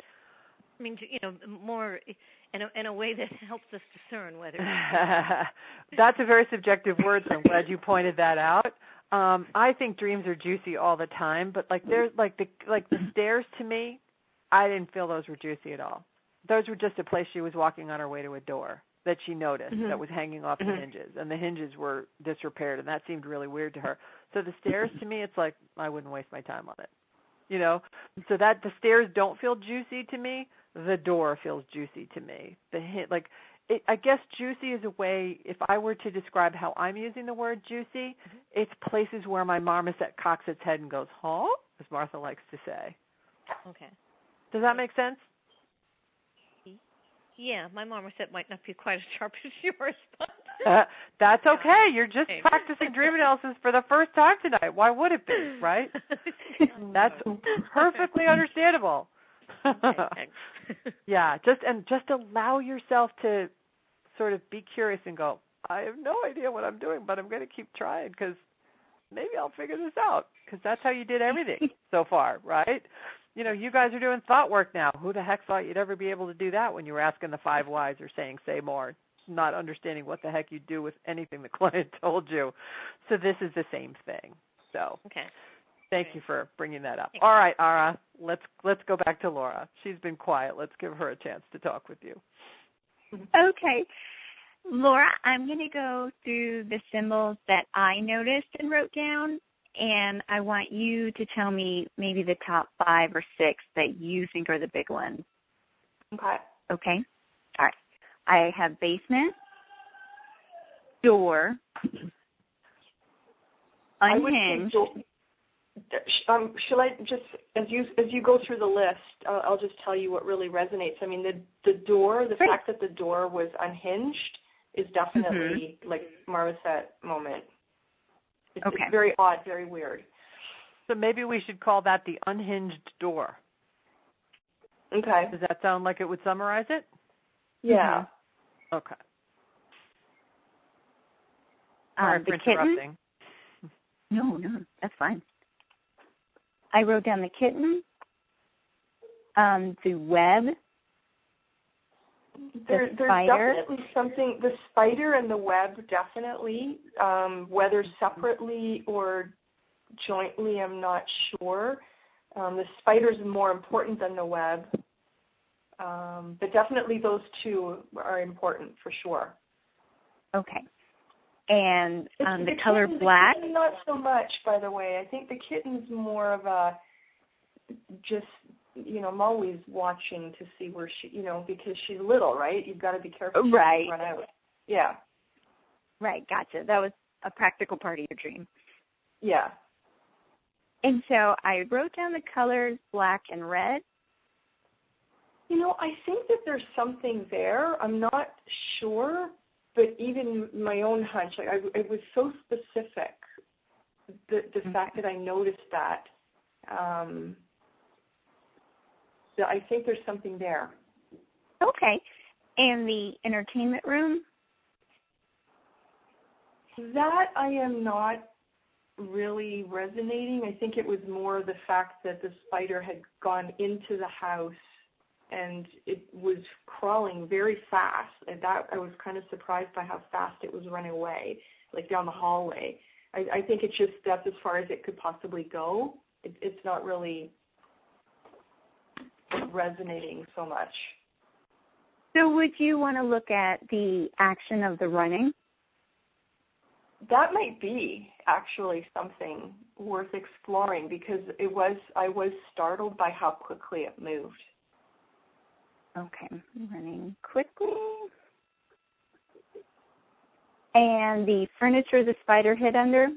I mean, more in a way that helps us discern whether. That's a very subjective word, so I'm glad you pointed that out. I think dreams are juicy all the time, but there's the stairs to me, I didn't feel those were juicy at all. Those were just a place she was walking on her way to a door that she noticed that was hanging off the hinges, and the hinges were disrepaired, and that seemed really weird to her. So the stairs to me, it's like I wouldn't waste my time on it. So that the stairs don't feel juicy to me. The door feels juicy to me. I guess juicy is a way, if I were to describe how I'm using the word juicy, it's places where my marmoset cocks its head and goes, huh? As Martha likes to say. Okay. Does that make sense? Yeah, my marmoset might not be quite as sharp as yours, but... That's okay. You're just practicing dream analysis for the first time tonight. Why would it be, right? That's perfectly understandable. Okay, yeah, just allow yourself to sort of be curious and go, I have no idea what I'm doing, but I'm going to keep trying because maybe I'll figure this out, because that's how you did everything so far, right? You know, you guys are doing thought work now. Who the heck thought you'd ever be able to do that when you were asking the 5 whys or saying, say more, not understanding what the heck you'd do with anything the client told you. So this is the same thing. So thank you for bringing that up. All right, Ara, let's go back to Laura. She's been quiet. Let's give her a chance to talk with you. Okay. Laura, I'm going to go through the symbols that I noticed and wrote down, and I want you to tell me maybe the top 5 or 6 that you think are the big ones. Okay? All right. I have basement, door, unhinged. Shall I just, as you go through the list, I'll just tell you what really resonates. I mean, the door, the fact that the door was unhinged is definitely like Marmoset moment. It's very odd, very weird. So maybe we should call that the unhinged door. Okay. Does that sound like it would summarize it? Yeah. Okay. Sorry for interrupting. No, that's fine. I wrote down the kitten, the web, there's definitely something, the spider and the web definitely, whether separately or jointly, I'm not sure. The spider's more important than the web, but definitely those two are important for sure. Okay. And the color black? The not so much, by the way. I think the kitten's more of a just, I'm always watching to see where she, because she's little, right? You've got to be careful she doesn't run out. Yeah. Right, gotcha. That was a practical part of your dream. Yeah. And so I wrote down the colors black and red. I think that there's something there. I'm not sure. But even my own hunch, it was so specific, the fact that I noticed that I think there's something there. Okay. And the entertainment room? That I am not really resonating. I think it was more the fact that the spider had gone into the house and it was crawling very fast. And that I was kind of surprised by how fast it was running away, like down the hallway. I think it's just that's as far as it could possibly go. It's not really resonating so much. So would you want to look at the action of the running? That might be actually something worth exploring because I was startled by how quickly it moved. Okay, running quickly. And the furniture the spider hid under?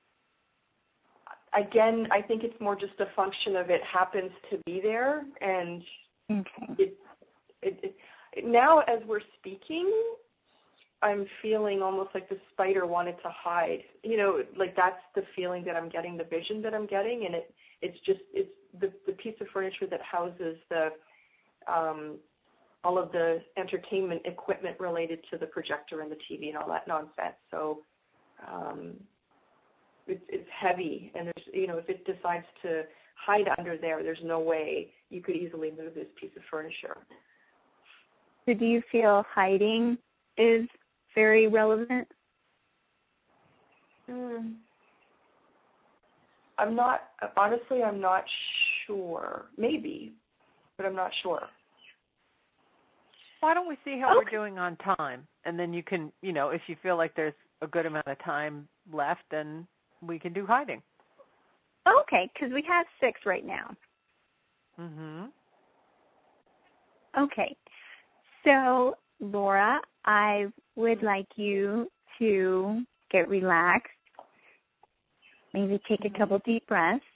Again, I think it's more just a function of it happens to be there, and it now as we're speaking, I'm feeling almost like the spider wanted to hide. Like that's the feeling that I'm getting, the vision that I'm getting, and it's the piece of furniture that houses the all of the entertainment equipment related to the projector and the TV and all that nonsense. So it's heavy, and there's if it decides to hide under there's no way you could easily move this piece of furniture. So do you feel hiding is very relevant? I'm not sure. Maybe, but I'm not sure. Why don't we see how we're doing on time? And then you can, if you feel like there's a good amount of time left, then we can do hiding. Okay, because we have 6 right now. Mm-hmm. Okay. So Laura, I would like you to get relaxed, maybe take a couple deep breaths,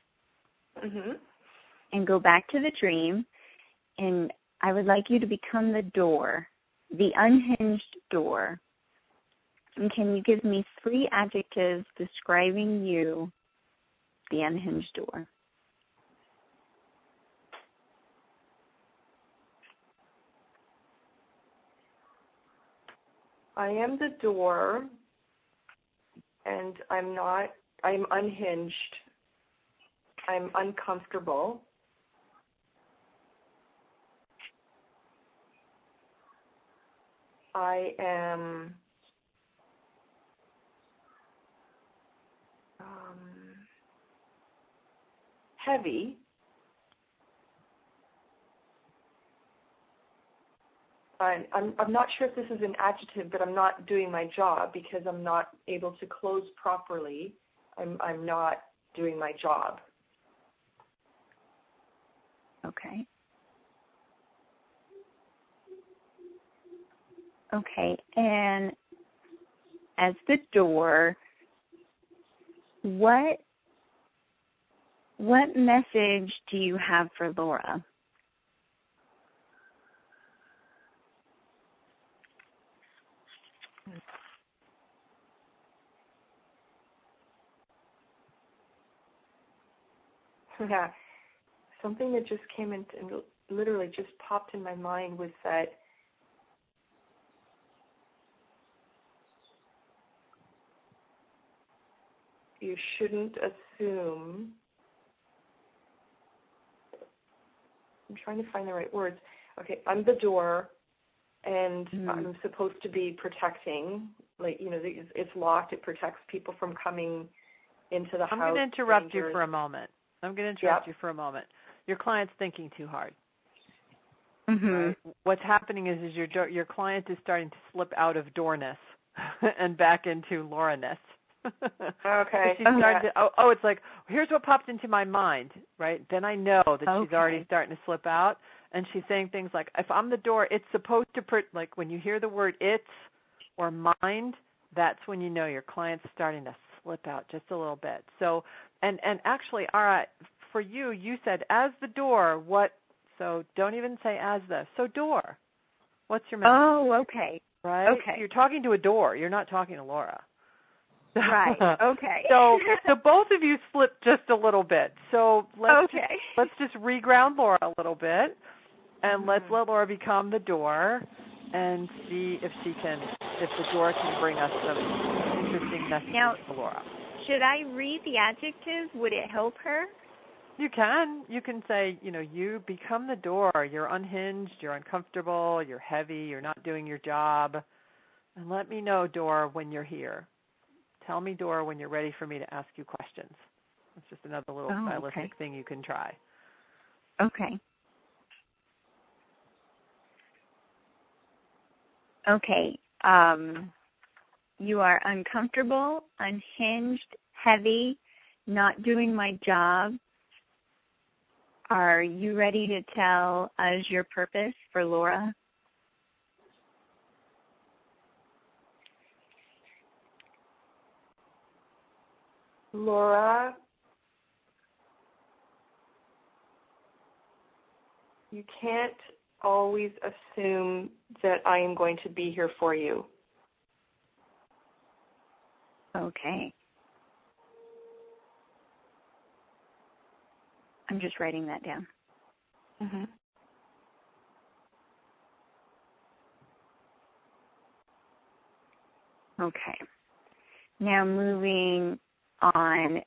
and go back to the dream, and I would like you to become the door, the unhinged door. And can you give me 3 adjectives describing you, the unhinged door? I am the door, and I'm unhinged. I'm uncomfortable. I am heavy. I'm not sure if this is an adjective, but I'm not doing my job because I'm not able to close properly. I'm not doing my job. Okay. Okay, and as the door, what message do you have for Laura? Yeah, something that just came in and literally just popped in my mind was that you shouldn't assume. I'm trying to find the right words. Okay, I'm the door, and I'm supposed to be protecting. Like, you know, it's locked. It protects people from coming into the house. I'm going to interrupt you for a moment. Your client's thinking too hard. Right? What's happening is your client is starting to slip out of doorness and back into Laura-ness. Okay. She's starting to, it's like, here's what popped into my mind, right? Then I know that she's already starting to slip out, and she's saying things like, if I'm the door, it's supposed to, like when you hear the word it's or mind, that's when you know your client's starting to slip out just a little bit. So, and actually, all right, for you, you said as the door, what, so don't even say as the, so door. What's your message? Oh, okay. Right? Okay. You're talking to a door. You're not talking to Laura. Right. Okay. So both of you slipped just a little bit. So let's just reground Laura a little bit, and let's let Laura become the door, and see if the door can bring us some interesting messages to Laura. Should I read the adjectives? Would it help her? You can. You can say, you become the door. You're unhinged. You're uncomfortable. You're heavy. You're not doing your job. And let me know, door, when you're here. Tell me, door, when you're ready for me to ask you questions. That's just another little stylistic thing you can try. Okay. Okay. You are uncomfortable, unhinged, heavy, not doing my job. Are you ready to tell us your purpose for Laura? Laura, you can't always assume that I am going to be here for you. Okay. I'm just writing that down. Okay. Now moving on,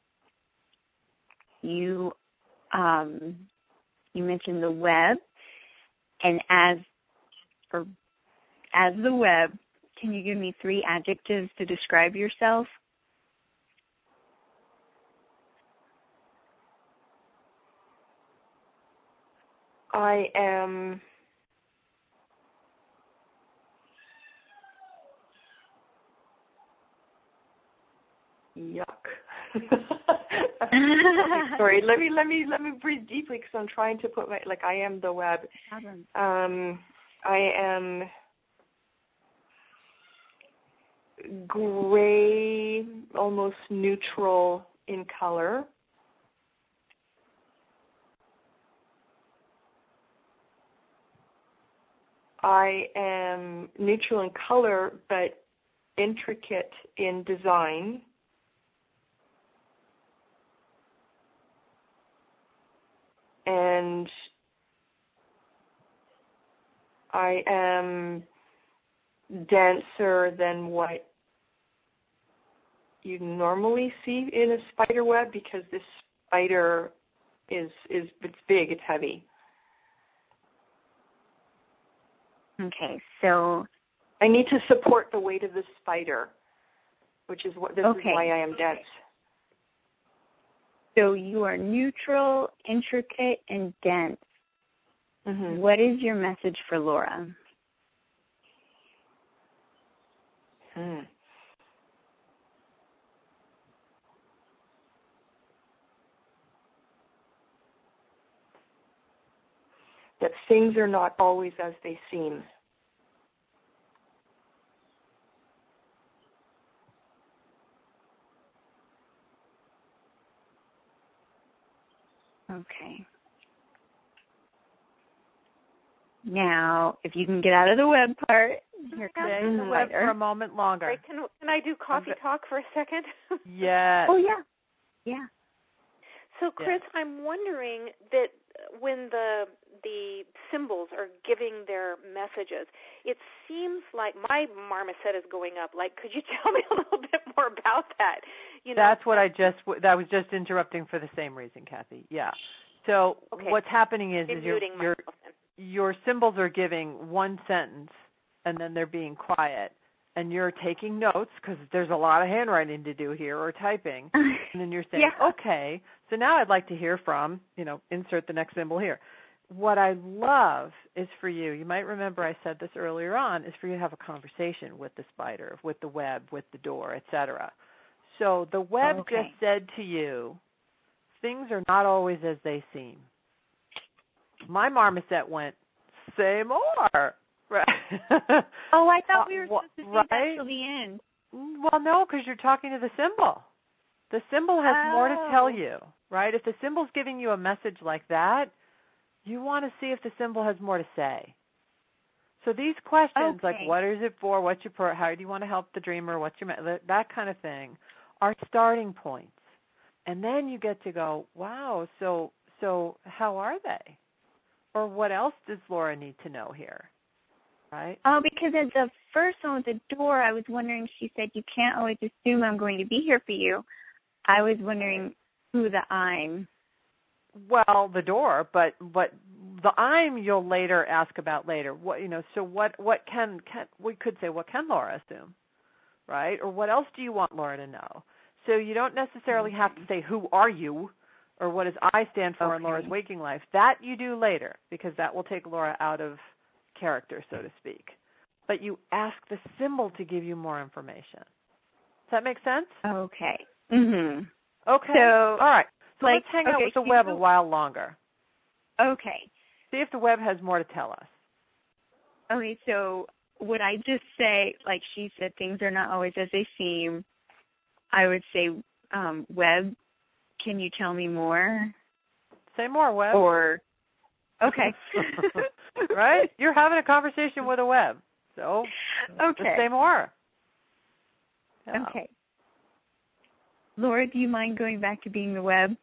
you mentioned the web, and as the web, can you give me 3 adjectives to describe yourself? I am yuck. Sorry, let me breathe deeply because I'm trying to put I am the web. I am gray, almost neutral in color. I am neutral in color, but intricate in design. And I am denser than what you normally see in a spider web, because this spider it's big, it's heavy. Okay, so I need to support the weight of the spider, which is what this is why I am dense. So you are neutral, intricate, and dense. Mm-hmm. What is your message for Laura? That things are not always as they seem. Okay. Now, if you can get out of the web part, here comes the web for a moment longer. Right, can I do coffee talk for a second? Yes. Oh, yeah. Yeah. So, Chris, I'm wondering that when the symbols are giving their messages, it seems like my marmoset is going up. Like, could you tell me a little bit more about that? You know, that's what I was just interrupting for the same reason, Kathy. Yeah. So what's happening is your symbols are giving one sentence, and then they're being quiet, and you're taking notes because there's a lot of handwriting to do here or typing, and then you're saying, okay, so now I'd like to hear from, insert the next symbol here. What I love is for you might remember I said this earlier on, is for you to have a conversation with the spider, with the web, with the door, etc. So the web just said to you, things are not always as they seem. My marmoset went, say more. Right. Oh, I thought we were supposed to say that till the end. Well, no, because you're talking to the symbol. The symbol has more to tell you, right? If the symbol's giving you a message like that, you want to see if the symbol has more to say. So these questions, like what is it for, what's your prayer, how do you want to help the dreamer, what's your that kind of thing, are starting points. And then you get to go, wow, so how are they? Or what else does Laura need to know here? Right? Oh, because at the first one with the door, I was wondering, she said, you can't always assume I'm going to be here for you. I was wondering who the I'm. Well, the door, but the I'm you'll later ask about later. So what can we could say, what can Laura assume? Right? Or what else do you want Laura to know? So you don't necessarily have to say, who are you? Or what does I stand for in Laura's waking life? That you do later, because that will take Laura out of character, so to speak. But you ask the symbol to give you more information. Does that make sense? Okay. Mm-hmm. Okay. So, all right. So let's hang out with the web a while longer. Okay. See if the web has more to tell us. Okay, so would I just say, like she said, things are not always as they seem. I would say, web, can you tell me more? Say more, web. Or, okay. Right? You're having a conversation with a web. So, just say more. Yeah. Okay. Laura, do you mind going back to being the web?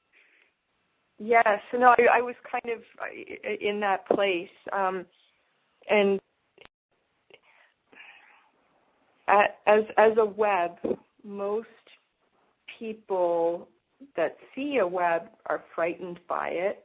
Yes. No, I was kind of in that place. And as a web, most people that see a web are frightened by it,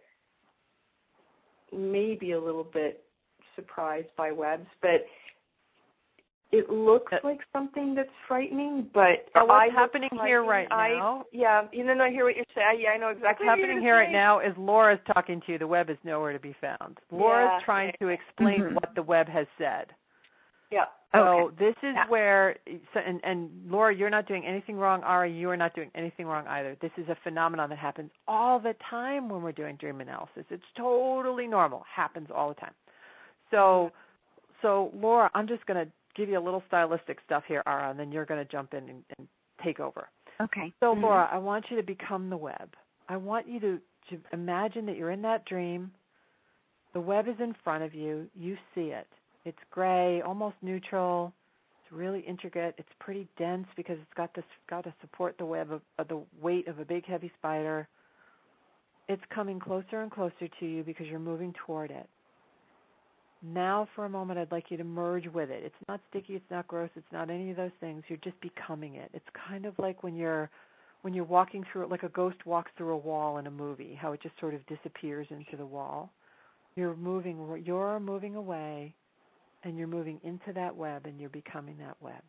maybe a little bit surprised by webs, but it looks like something that's frightening, but what's happening here right now? I hear what you're saying. Yeah, I know exactly what's happening here right now is Laura's talking to you. The web is nowhere to be found. Laura's trying to explain what the web has said. Yeah. So this is where, and Laura, you're not doing anything wrong. Ari, you are not doing anything wrong either. This is a phenomenon that happens all the time when we're doing dream analysis. It's totally normal. Happens all the time. So Laura, I'm just going to give you a little stylistic stuff here, Ara, and then you're going to jump in and take over. Okay. So, Laura, I want you to become the web. I want you to imagine that you're in that dream. The web is in front of you. You see it. It's gray, almost neutral. It's really intricate. It's pretty dense because it's got to support the web of the weight of a big, heavy spider. It's coming closer and closer to you because you're moving toward it. Now, for a moment, I'd like you to merge with it. It's not sticky. It's not gross. It's not any of those things. You're just becoming it. It's kind of like when you're walking through it, like a ghost walks through a wall in a movie, how it just sort of disappears into the wall. You're moving away, and you're moving into that web, and you're becoming that web.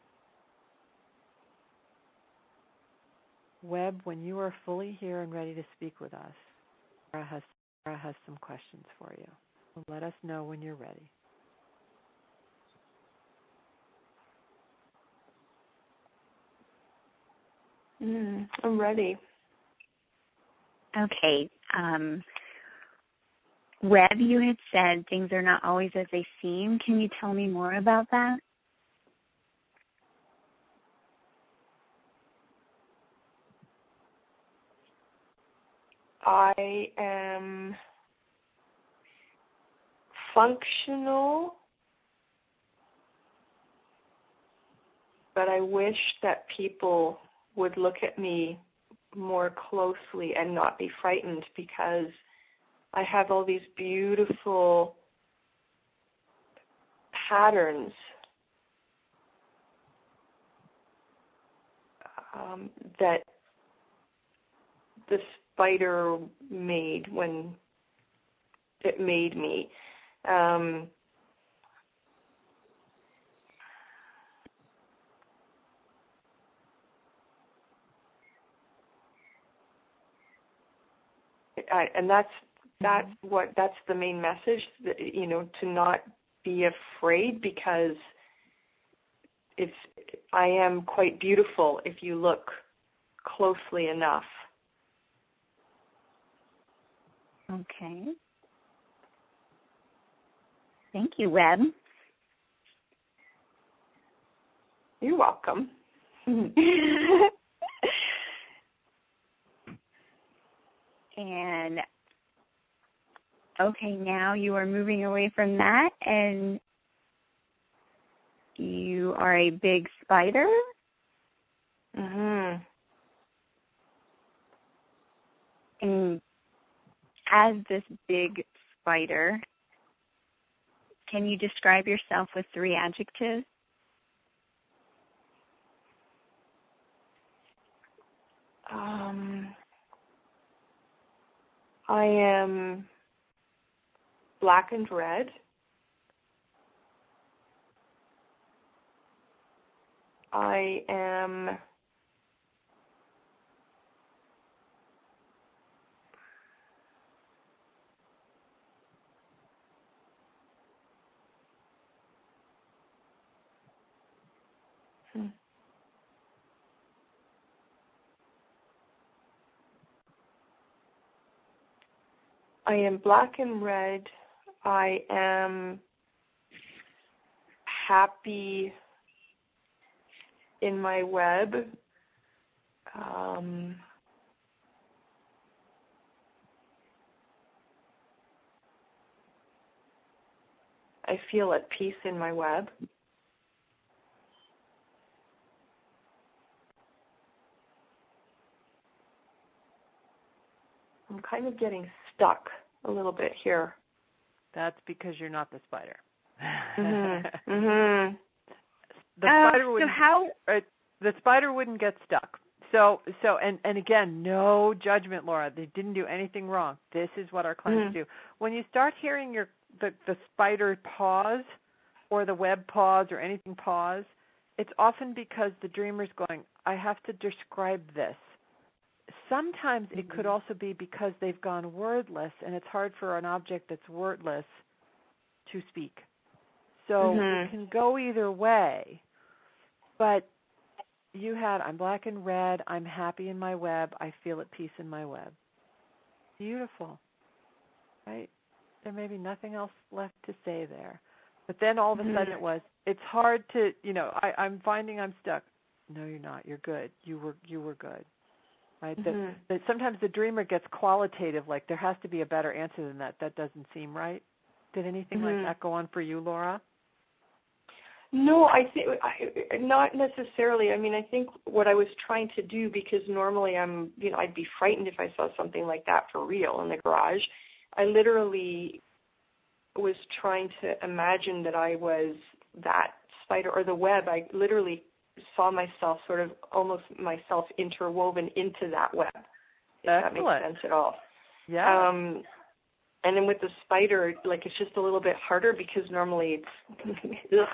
Web, when you are fully here and ready to speak with us, Sarah has some questions for you. So let us know when you're ready. I'm ready. Okay. Web, you had said things are not always as they seem. Can you tell me more about that? I am functional, but I wish that people would look at me more closely and not be frightened, because I have all these beautiful patterns that the spider made when it made me. And that's the main message, that, to not be afraid, because I am quite beautiful if you look closely enough. Okay. Thank you, Web. You're welcome. And okay, now you are moving away from that, and you are a big spider. Mhm. And as this big spider, can you describe yourself with 3 adjectives? I am black and red. I am black and red. I am happy in my web. I feel at peace in my web. I'm kind of getting stuck a little bit here. That's because you're not the spider. Mm-hmm. Mm-hmm. The spider wouldn't get stuck. So and again, no judgment, Laura. They didn't do anything wrong. This is what our clients do. When you start hearing the spider pause, or the web pause, or anything pause, it's often because the dreamer's going, I have to describe this. Sometimes it could also be because they've gone wordless, and it's hard for an object that's wordless to speak. So it can go either way. But I'm black and red, I'm happy in my web, I feel at peace in my web. Beautiful, right? There may be nothing else left to say there. But then all of a sudden it's hard to, I'm finding I'm stuck. No, you're not. You're good. You were good. Right? That sometimes the dreamer gets qualitative, like there has to be a better answer than that. That doesn't seem right. Did anything like that go on for you, Laura? No, I think not necessarily. I mean, I think what I was trying to do, because normally I'd be frightened if I saw something like that for real in the garage. I literally was trying to imagine that I was that spider or the web. I literally saw myself sort of almost myself interwoven into that web. If that makes sense at all. Yeah. And then with the spider, like it's just a little bit harder because normally it's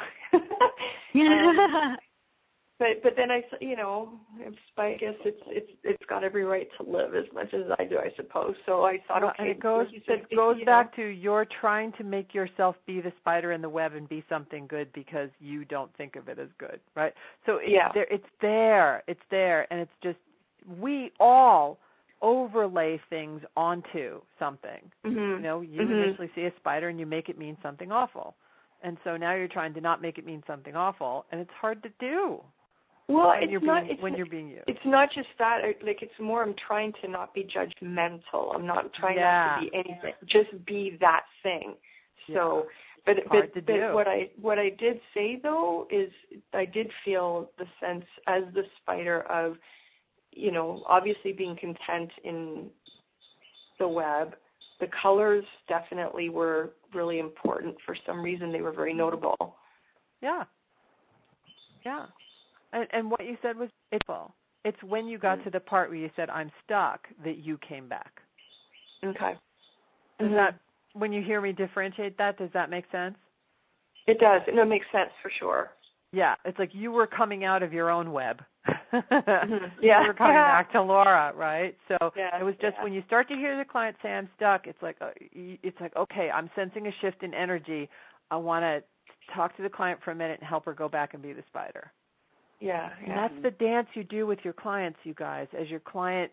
but then I guess it's got every right to live as much as I do, I suppose. So I thought, okay. It goes back to you're trying to make yourself be the spider in the web and be something good because you don't think of it as good, right? So it's there, and it's just we all overlay things onto something. You initially see a spider and you make it mean something awful. And so now you're trying to not make it mean something awful, and it's hard to do. Well, when you're being you. It's not just that. Like it's more I'm trying to not be judgmental. I'm not trying not to be anything. Just be that thing. So, but what I did say though is I did feel the sense as the spider of, obviously being content in the web. The colors definitely were really important. For some reason, they were very notable. Yeah. Yeah. And what you said was beautiful. It's when you got to the part where you said, I'm stuck, that you came back. Okay. Is that, when you hear me differentiate that, does that make sense? It does. No, it makes sense for sure. Yeah. It's like you were coming out of your own web. Yeah. You were coming back to Laura, right? So it was just when you start to hear the client say, I'm stuck, it's like, okay, I'm sensing a shift in energy. I want to talk to the client for a minute and help her go back and be the spider. Yeah. And that's the dance you do with your clients, you guys, as your client,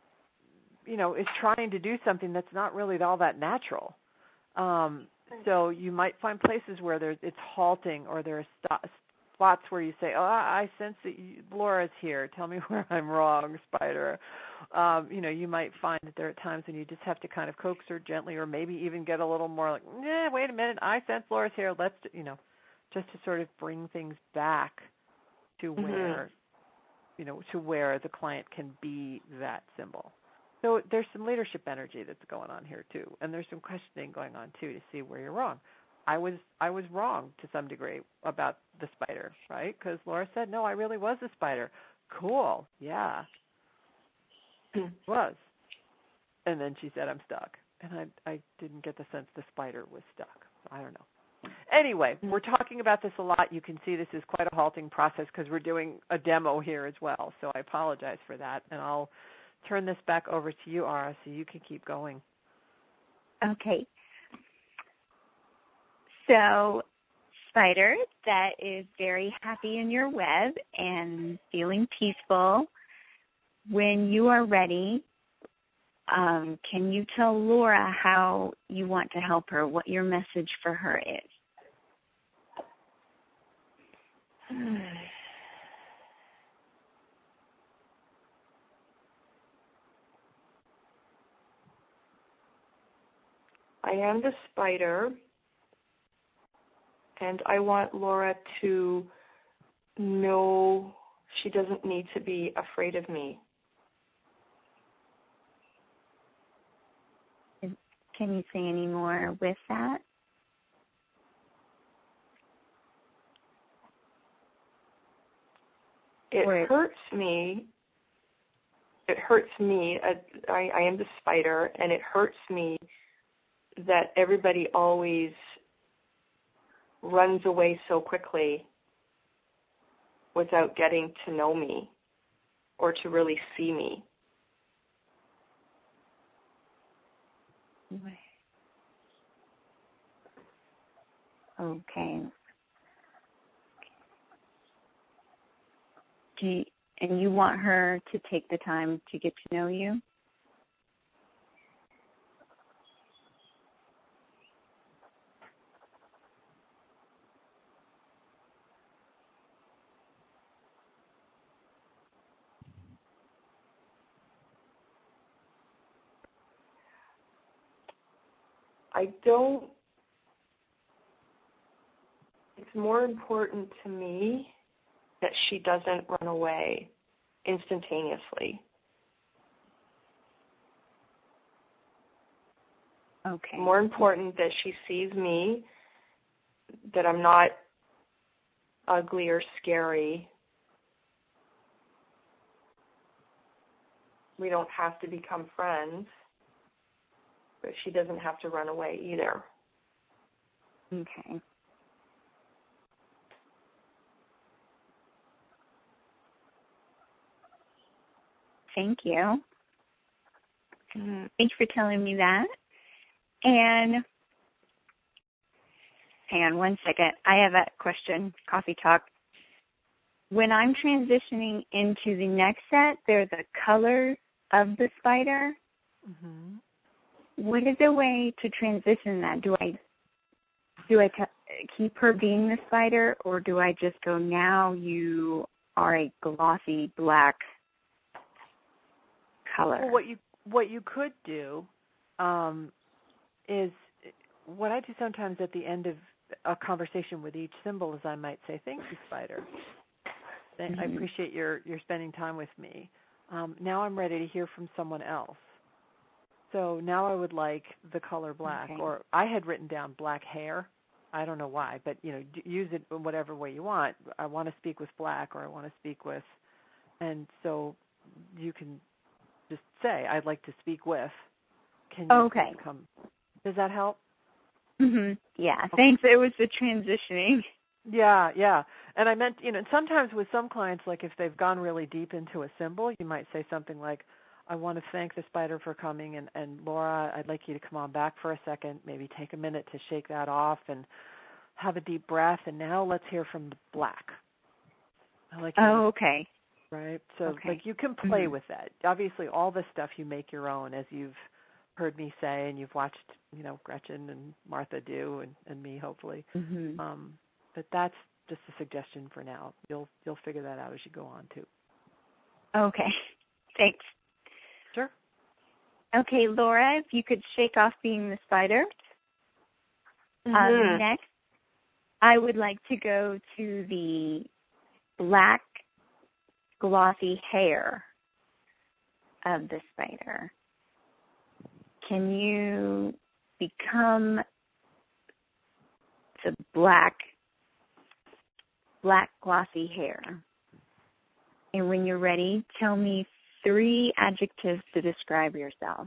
is trying to do something that's not really all that natural. So you might find places where it's halting, or there are spots where you say, I sense that Laura's here. Tell me where I'm wrong, spider. You might find that there are times when you just have to kind of coax her gently, or maybe even get a little more like, wait a minute, I sense Laura's here. Let's, just to sort of bring things back to where, to where the client can be that symbol. So there's some leadership energy that's going on here too, and there's some questioning going on too to see where you're wrong. I was wrong to some degree about the spider, right? Because Laura said, no, I really was a spider. Cool, yeah, was. And then she said, I'm stuck, and I didn't get the sense the spider was stuck. I don't know. Anyway, we're talking about this a lot. You can see this is quite a halting process because we're doing a demo here as well. So I apologize for that. And I'll turn this back over to you, Aura, so you can keep going. Okay. So, spider that is very happy in your web and feeling peaceful, when you are ready, can you tell Laura how you want to help her, what your message for her is? I am the spider, and I want Laura to know she doesn't need to be afraid of me. Can you say any more with that? It hurts me. It hurts me. I am the spider, and it hurts me that everybody always runs away so quickly without getting to know me or to really see me. Okay. And you want her to take the time to get to know you? It's more important to me that she doesn't run away instantaneously. Okay. More important that she sees me, that I'm not ugly or scary. We don't have to become friends, but she doesn't have to run away either. Okay. Thank you. Thanks for telling me that. And hang on one second. I have a question. Coffee talk. When I'm transitioning into the next set, they're the colors of the spider. Mm-hmm. What is a way to transition that? Do I keep her being the spider, or do I just go, now you are a glossy black color? Well, what you could do is what I do sometimes at the end of a conversation with each symbol is I might say, thank you, spider. Mm-hmm. I appreciate your spending time with me. Now I'm ready to hear from someone else. So now I would like the color black, okay. Or I had written down black hair. I don't know why, but use it in whatever way you want. I want to speak with black, or I want to speak with, and so you can just say, I'd like to speak with. Can you come? Does that help? Mm-hmm. Yeah, okay. Thanks. It was the transitioning. Yeah. And I meant, sometimes with some clients, like if they've gone really deep into a symbol, you might say something like, I want to thank the spider for coming, and Laura, I'd like you to come on back for a second, maybe take a minute to shake that off and have a deep breath, and now let's hear from the black. Okay. Right? So you can play with that. Obviously, all this stuff you make your own, as you've heard me say, and you've watched, Gretchen and Martha do, and me, hopefully. Mm-hmm. But that's just a suggestion for now. You'll figure that out as you go on, too. Okay. Thanks. Sure. Okay, Laura, if you could shake off being the spider. Mm-hmm. Next, I would like to go to the black glossy hair of the spider. Can you become the black glossy hair? And when you're ready, tell me 3 adjectives to describe yourself.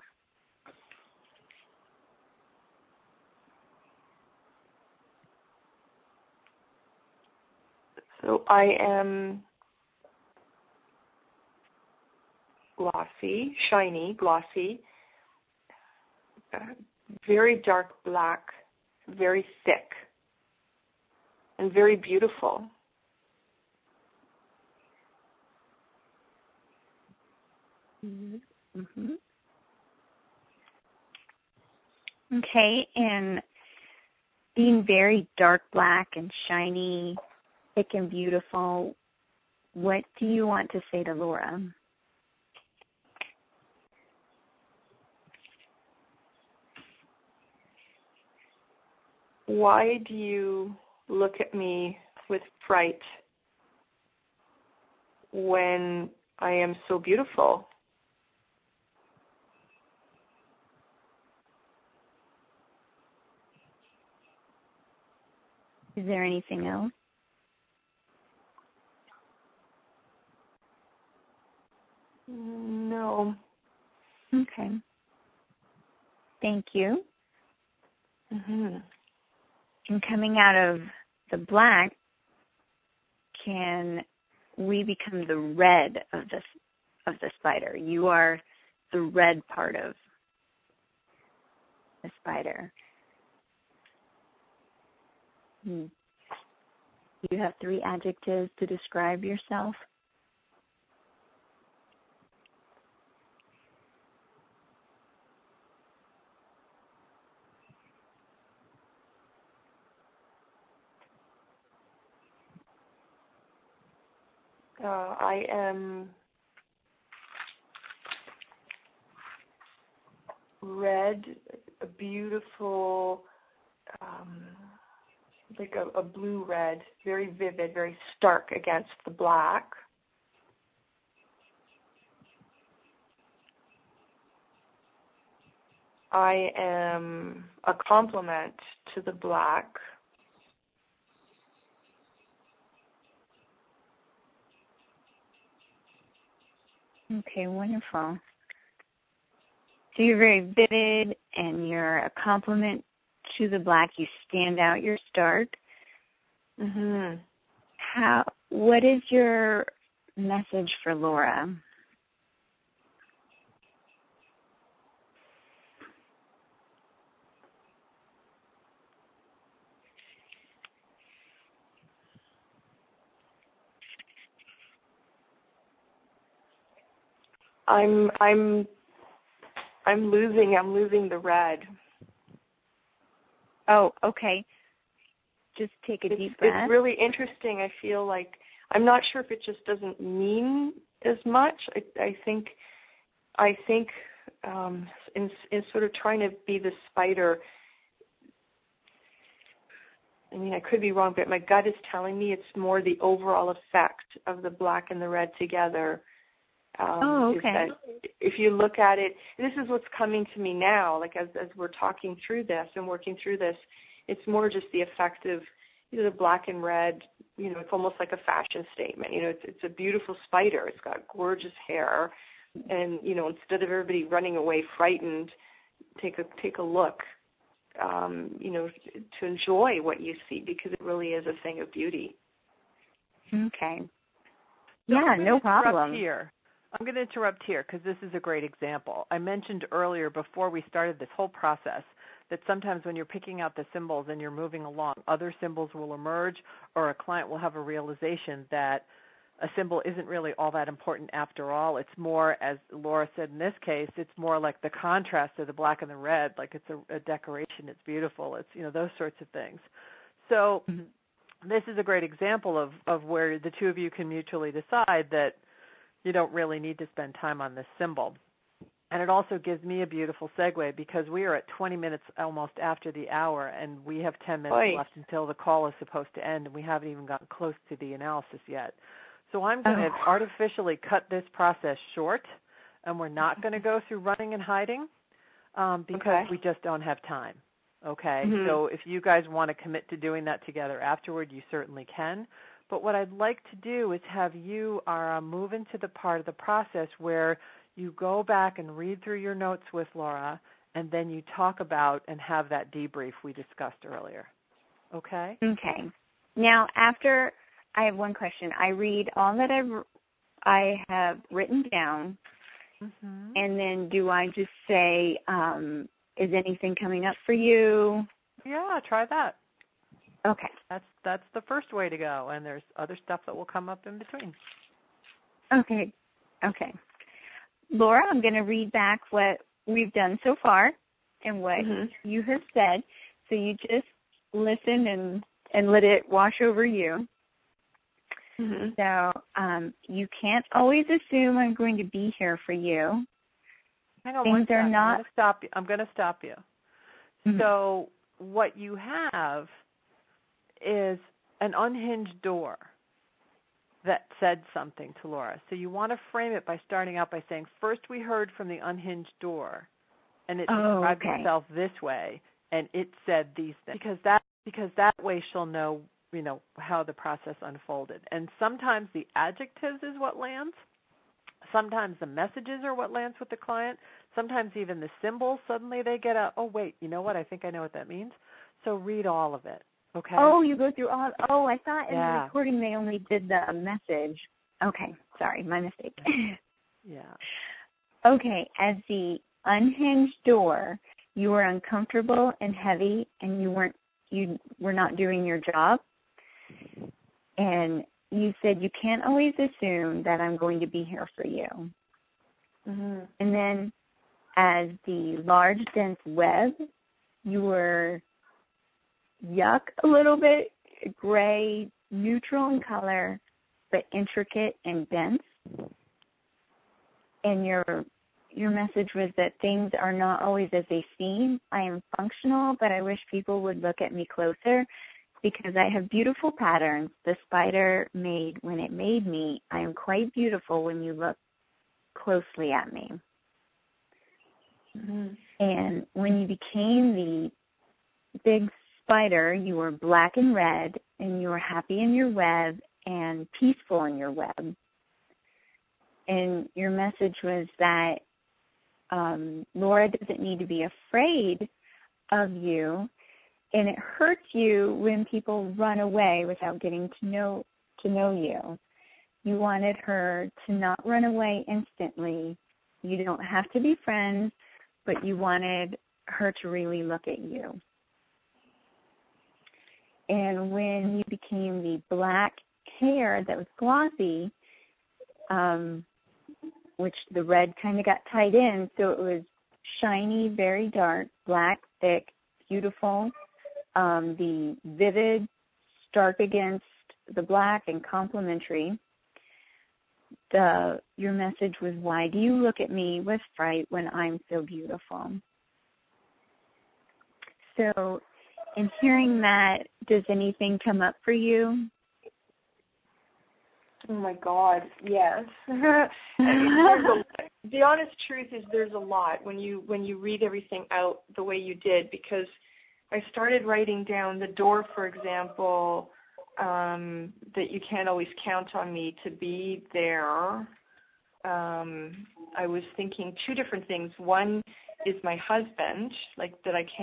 So I am glossy, shiny, glossy, very dark black, very thick, and very beautiful. Mm-hmm. Okay, and being very dark black and shiny, thick and beautiful, what do you want to say to Laura? Why do you look at me with fright when I am so beautiful? Is there anything else? No. Okay. Thank you. Mm-hmm. And coming out of the black, can we become the red of the spider? You are the red part of the spider. Do you have 3 adjectives to describe yourself? I am red, a beautiful, like a blue-red, very vivid, very stark against the black. I am a complement to the black. Okay, wonderful. So you're very vivid and you're a complement to the black. You stand out, you're stark. Mhm. What is your message for Laura? I'm losing the red. Oh, okay. Just take a deep breath. It's really interesting. I feel like I'm not sure if it just doesn't mean as much. I think in sort of trying to be the spider. I mean, I could be wrong, but my gut is telling me it's more the overall effect of the black and the red together. Okay. If you look at it, this is what's coming to me now, like as we're talking through this and working through this, it's more just the effect of, the black and red, it's almost like a fashion statement. It's a beautiful spider. It's got gorgeous hair. And, instead of everybody running away frightened, take a look, to enjoy what you see, because it really is a thing of beauty. Okay. Yeah, no problem. I'm going to interrupt here because this is a great example. I mentioned earlier before we started this whole process that sometimes when you're picking out the symbols and you're moving along, other symbols will emerge, or a client will have a realization that a symbol isn't really all that important after all. It's more, as Laura said in this case, it's more like the contrast of the black and the red, like it's a decoration, it's beautiful, it's, those sorts of things. So this is a great example of where the two of you can mutually decide that you don't really need to spend time on this symbol. And it also gives me a beautiful segue because we are at 20 minutes almost after the hour, and we have 10 minutes left until the call is supposed to end, and we haven't even gotten close to the analysis yet. So I'm going to artificially cut this process short, and we're not going to go through running and hiding because we just don't have time. Okay? Mm-hmm. So if you guys want to commit to doing that together afterward, you certainly can. But what I'd like to do is have you move into the part of the process where you go back and read through your notes with Laura, and then you talk about and have that debrief we discussed earlier. Okay? Okay. Now, after I have one question. I read all that I have written down, and then do I just say, is anything coming up for you? Yeah, try that. Okay. That's the first way to go, and there's other stuff that will come up in between. Okay. Laura, I'm going to read back what we've done so far and what you have said. So you just listen and let it wash over you. Mm-hmm. So you can't always assume I'm going to be here for you. Hang on one second. I'm going to stop you. Mm-hmm. So what you have is an unhinged door that said something to Laura. So you want to frame it by starting out by saying, first we heard from the unhinged door, and it described itself this way, and it said these things. Because that way she'll know, how the process unfolded. And sometimes the adjectives is what lands. Sometimes the messages are what lands with the client. Sometimes even the symbols, suddenly they get oh, wait, you know what? I think I know what that means. So read all of it. Okay. Oh, you go through all. Oh, I thought in the recording they only did the message. Okay, sorry, my mistake. Yeah. Okay, as the unhinged door, you were uncomfortable and heavy, and you were not doing your job. And you said you can't always assume that I'm going to be here for you. Mm-hmm. And then, as the large, dense web, you were yuck a little bit, gray, neutral in color, but intricate and dense. And your message was that things are not always as they seem. I am functional, but I wish people would look at me closer because I have beautiful patterns the spider made when it made me. I am quite beautiful when you look closely at me. Mm-hmm. And when you became the big spider, you were black and red, and you were happy in your web and peaceful in your web. And your message was that Laura doesn't need to be afraid of you, and it hurts you when people run away without getting to know you. You wanted her to not run away instantly. You don't have to be friends, but you wanted her to really look at you. And when you became the black hair that was glossy, which the red kind of got tied in, so it was shiny, very dark, black, thick, beautiful, the vivid, stark against the black and complementary. Your message was, why do you look at me with fright when I'm so beautiful? So in hearing that, does anything come up for you? Oh my God, yes. The honest truth is there's a lot when you read everything out the way you did, because I started writing down the door, for example, that you can't always count on me to be there. I was thinking two different things. One is my husband, like that I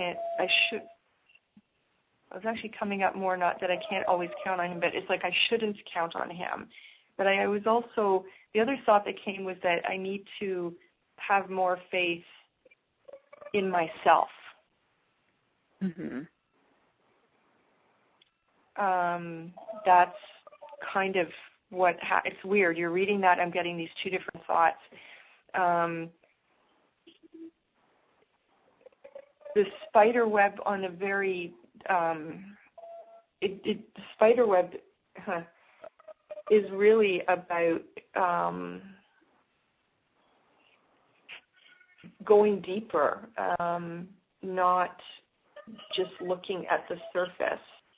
was actually coming up more, not that I can't always count on him, but it's like I shouldn't count on him. But I was also, the other thought that came was that I need to have more faith in myself. Mm-hmm. That's kind of what, it's weird. You're reading that, I'm getting these two different thoughts. The spider web on a very, the spider web is really about going deeper, not just looking at the surface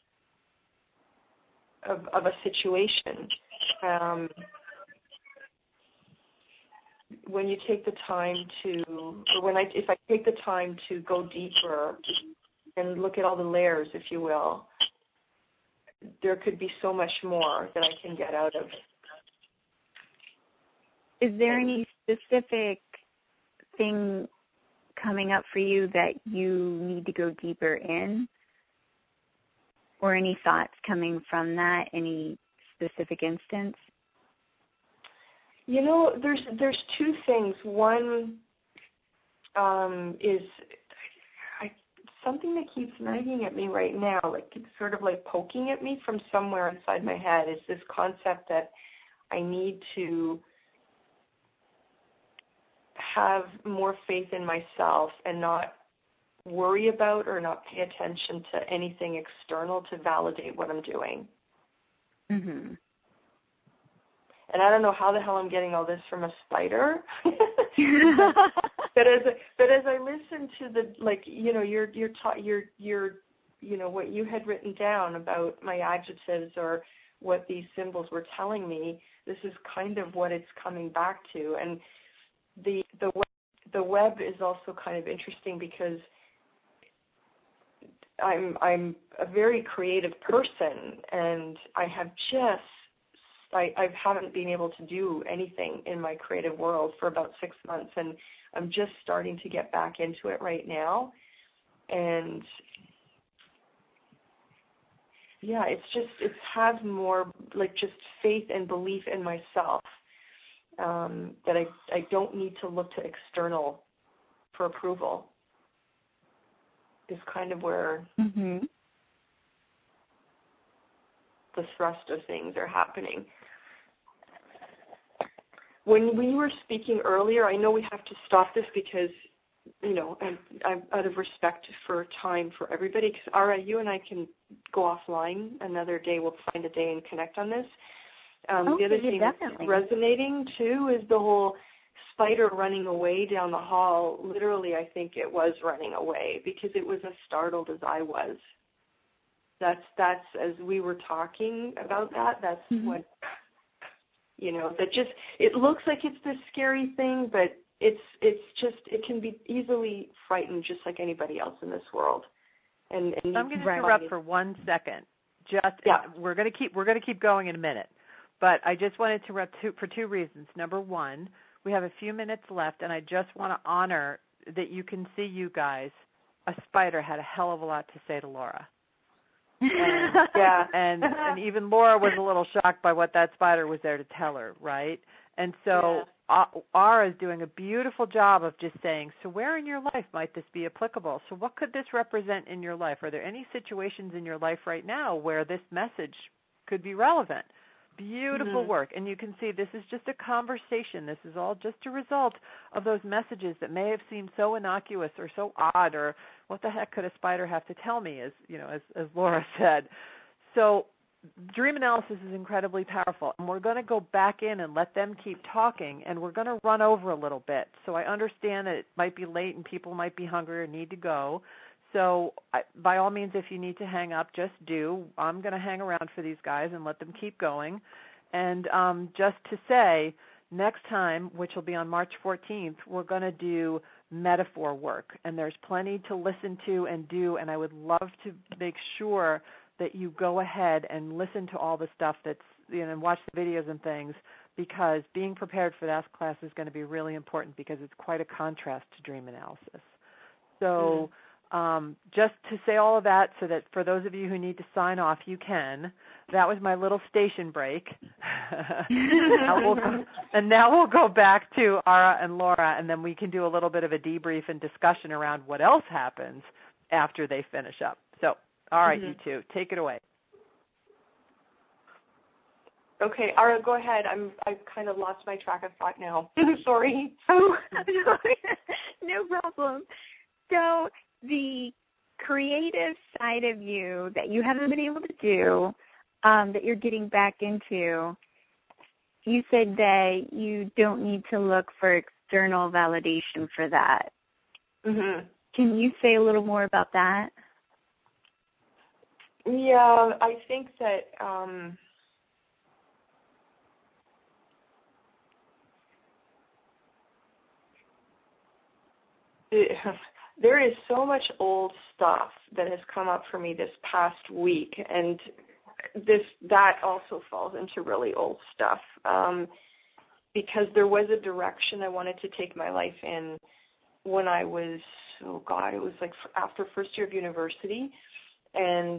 of a situation. When you take the time to, or if I take the time to go deeper and look at all the layers, if you will, there could be so much more that I can get out of. Is there any specific thing coming up for you that you need to go deeper in? Or any thoughts coming from that, any specific instance? You know, there's two things. One is something that keeps nagging at me right now, like it's sort of like poking at me from somewhere inside my head, is this concept that I need to have more faith in myself and not worry about or not pay attention to anything external to validate what I'm doing. Mm-hmm. And I don't know how the hell I'm getting all this from a spider. but as I listen to the, like, you know, your you know, what you had written down about my adjectives or what these symbols were telling me, this is kind of what it's coming back to. And the web is also kind of interesting because I'm a very creative person, and I haven't been able to do anything in my creative world for about 6 months, and I'm just starting to get back into it right now. And yeah, it's have more like just faith and belief in myself, that I don't need to look to external for approval, is kind of where mm-hmm. the thrust of things are happening. When we were speaking earlier, I know we have to stop this because, you know, I'm out of respect for time for everybody, because Ara, you and I can go offline another day. We'll find a day and connect on this. The other thing that's resonating too is the whole spider running away down the hall, literally I think it was running away because it was as startled as I was. That's as we were talking about that's what, that just, it looks like it's this scary thing, but it's just, it can be easily frightened just like anybody else in this world. And I'm going to interrupt for 1 second. We're going to keep going in a minute. But I just wanted to interrupt for two reasons. Number one, we have a few minutes left, and I just want to honor that you can see you guys. A spider had a hell of a lot to say to Laura. And even Laura was a little shocked by what that spider was there to tell her, right? And so Ara is doing a beautiful job of just saying, so where in your life might this be applicable? So what could this represent in your life? Are there any situations in your life right now where this message could be relevant? Beautiful work. And you can see this is just a conversation. This is all just a result of those messages that may have seemed so innocuous or so odd, or what the heck could a spider have to tell me, as Laura said. So dream analysis is incredibly powerful. And we're going to go back in and let them keep talking, and we're going to run over a little bit. So I understand that it might be late and people might be hungry or need to go. So by all means, if you need to hang up, just do. I'm going to hang around for these guys and let them keep going. And just to say, next time, which will be on March 14th, we're going to do metaphor work. And there's plenty to listen to and do, and I would love to make sure that you go ahead and listen to all the stuff that's, and watch the videos and things, because being prepared for that class is going to be really important because it's quite a contrast to dream analysis. So just to say all of that so that for those of you who need to sign off, you can. That was my little station break. And now we'll go back to Ara and Laura, and then we can do a little bit of a debrief and discussion around what else happens after they finish up. So, all right, you two, take it away. Okay, Ara, go ahead. I kind of lost my track of thought now. Sorry. Oh, no problem. So the creative side of you that you haven't been able to do, that you're getting back into, you said that you don't need to look for external validation for that. Mm-hmm. Can you say a little more about that? Yeah, I think that there is so much old stuff that has come up for me this past week, and that also falls into really old stuff, because there was a direction I wanted to take my life in when I was, it was like after first year of university, and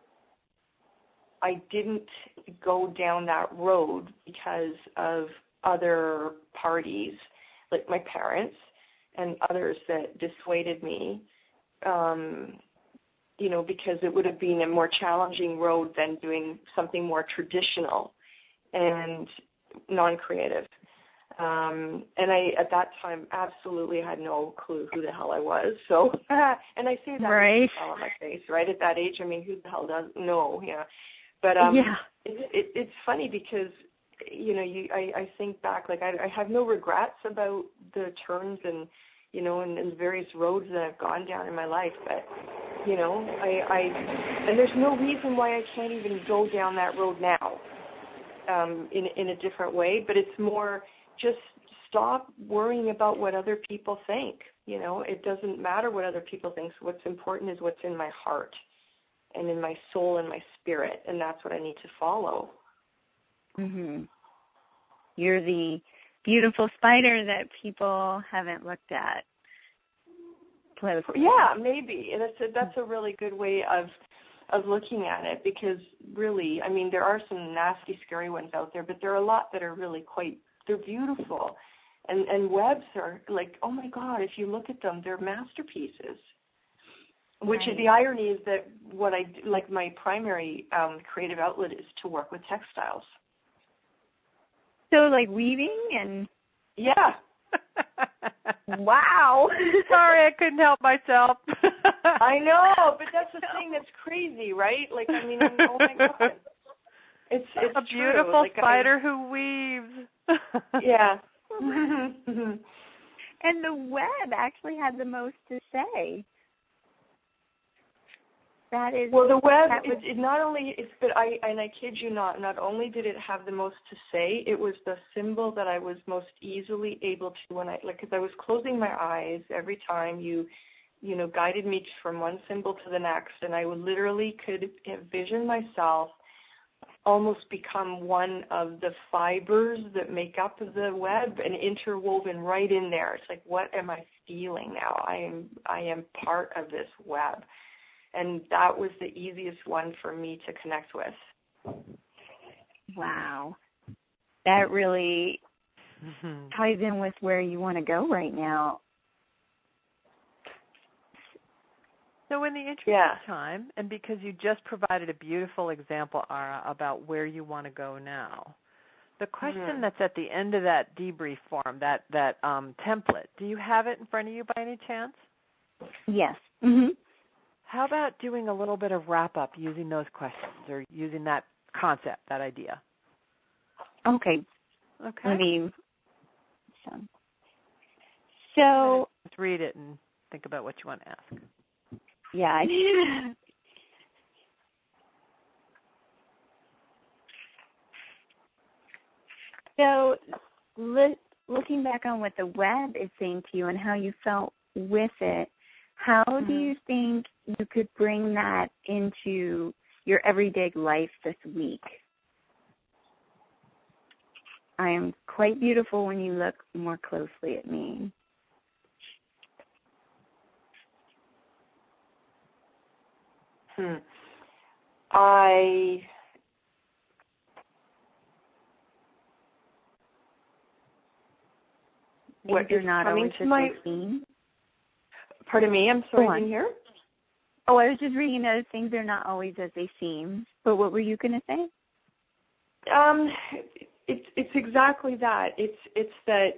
I didn't go down that road because of other parties, like my parents and others that dissuaded me, because it would have been a more challenging road than doing something more traditional and non-creative. And I, at that time, absolutely had no clue who the hell I was. So, and I say that right. with a smile on my face, right? At that age, I mean, who the hell doesn't know? Yeah. But it's funny because, I think back, like I have no regrets about the turns and, and various roads that I've gone down in my life. But, and there's no reason why I can't even go down that road now in a different way. But it's more just stop worrying about what other people think. It doesn't matter what other people think. So what's important is what's in my heart and in my soul and my spirit, and that's what I need to follow. Mhm. You're the beautiful spider that people haven't looked at. Yeah, maybe. That's a really good way of looking at it, because really, I mean, there are some nasty, scary ones out there, but there are a lot that are really they're beautiful. And webs are like, oh my God, if you look at them, they're masterpieces. Which is the irony is that what I like, my primary creative outlet is to work with textiles. So like weaving and yeah. Wow. Sorry, I couldn't help myself. I know, but that's the thing that's crazy, right? Like, I mean, oh my God. It's a beautiful spider who weaves. Yeah. And the web actually had the most to say. That is well. The web, it not only it's, but I kid you not. Not only did it have the most to say, it was the symbol that I was most easily able to because I was closing my eyes every time you guided me from one symbol to the next, and I literally could envision myself almost become one of the fibers that make up the web and interwoven right in there. It's like, what am I feeling now? I am part of this web. And that was the easiest one for me to connect with. Wow. That really ties in with where you want to go right now. So in the interest of time, and because you just provided a beautiful example, Ara, about where you want to go now, the question that's at the end of that debrief form, that template, do you have it in front of you by any chance? Yes. How about doing a little bit of wrap-up using those questions or using that concept, that idea? Okay. Let me... So... Let's read it and think about what you want to ask. Yeah. So looking back on what the web is saying to you and how you felt with it, how do you think you could bring that into your everyday life this week? I am quite beautiful when you look more closely at me. What you're not coming always to theme? Pardon me, I'm sorry, I didn't hear. Oh, I was just reading those things are not always as they seem. But what were you going to say? It's exactly that. It's that,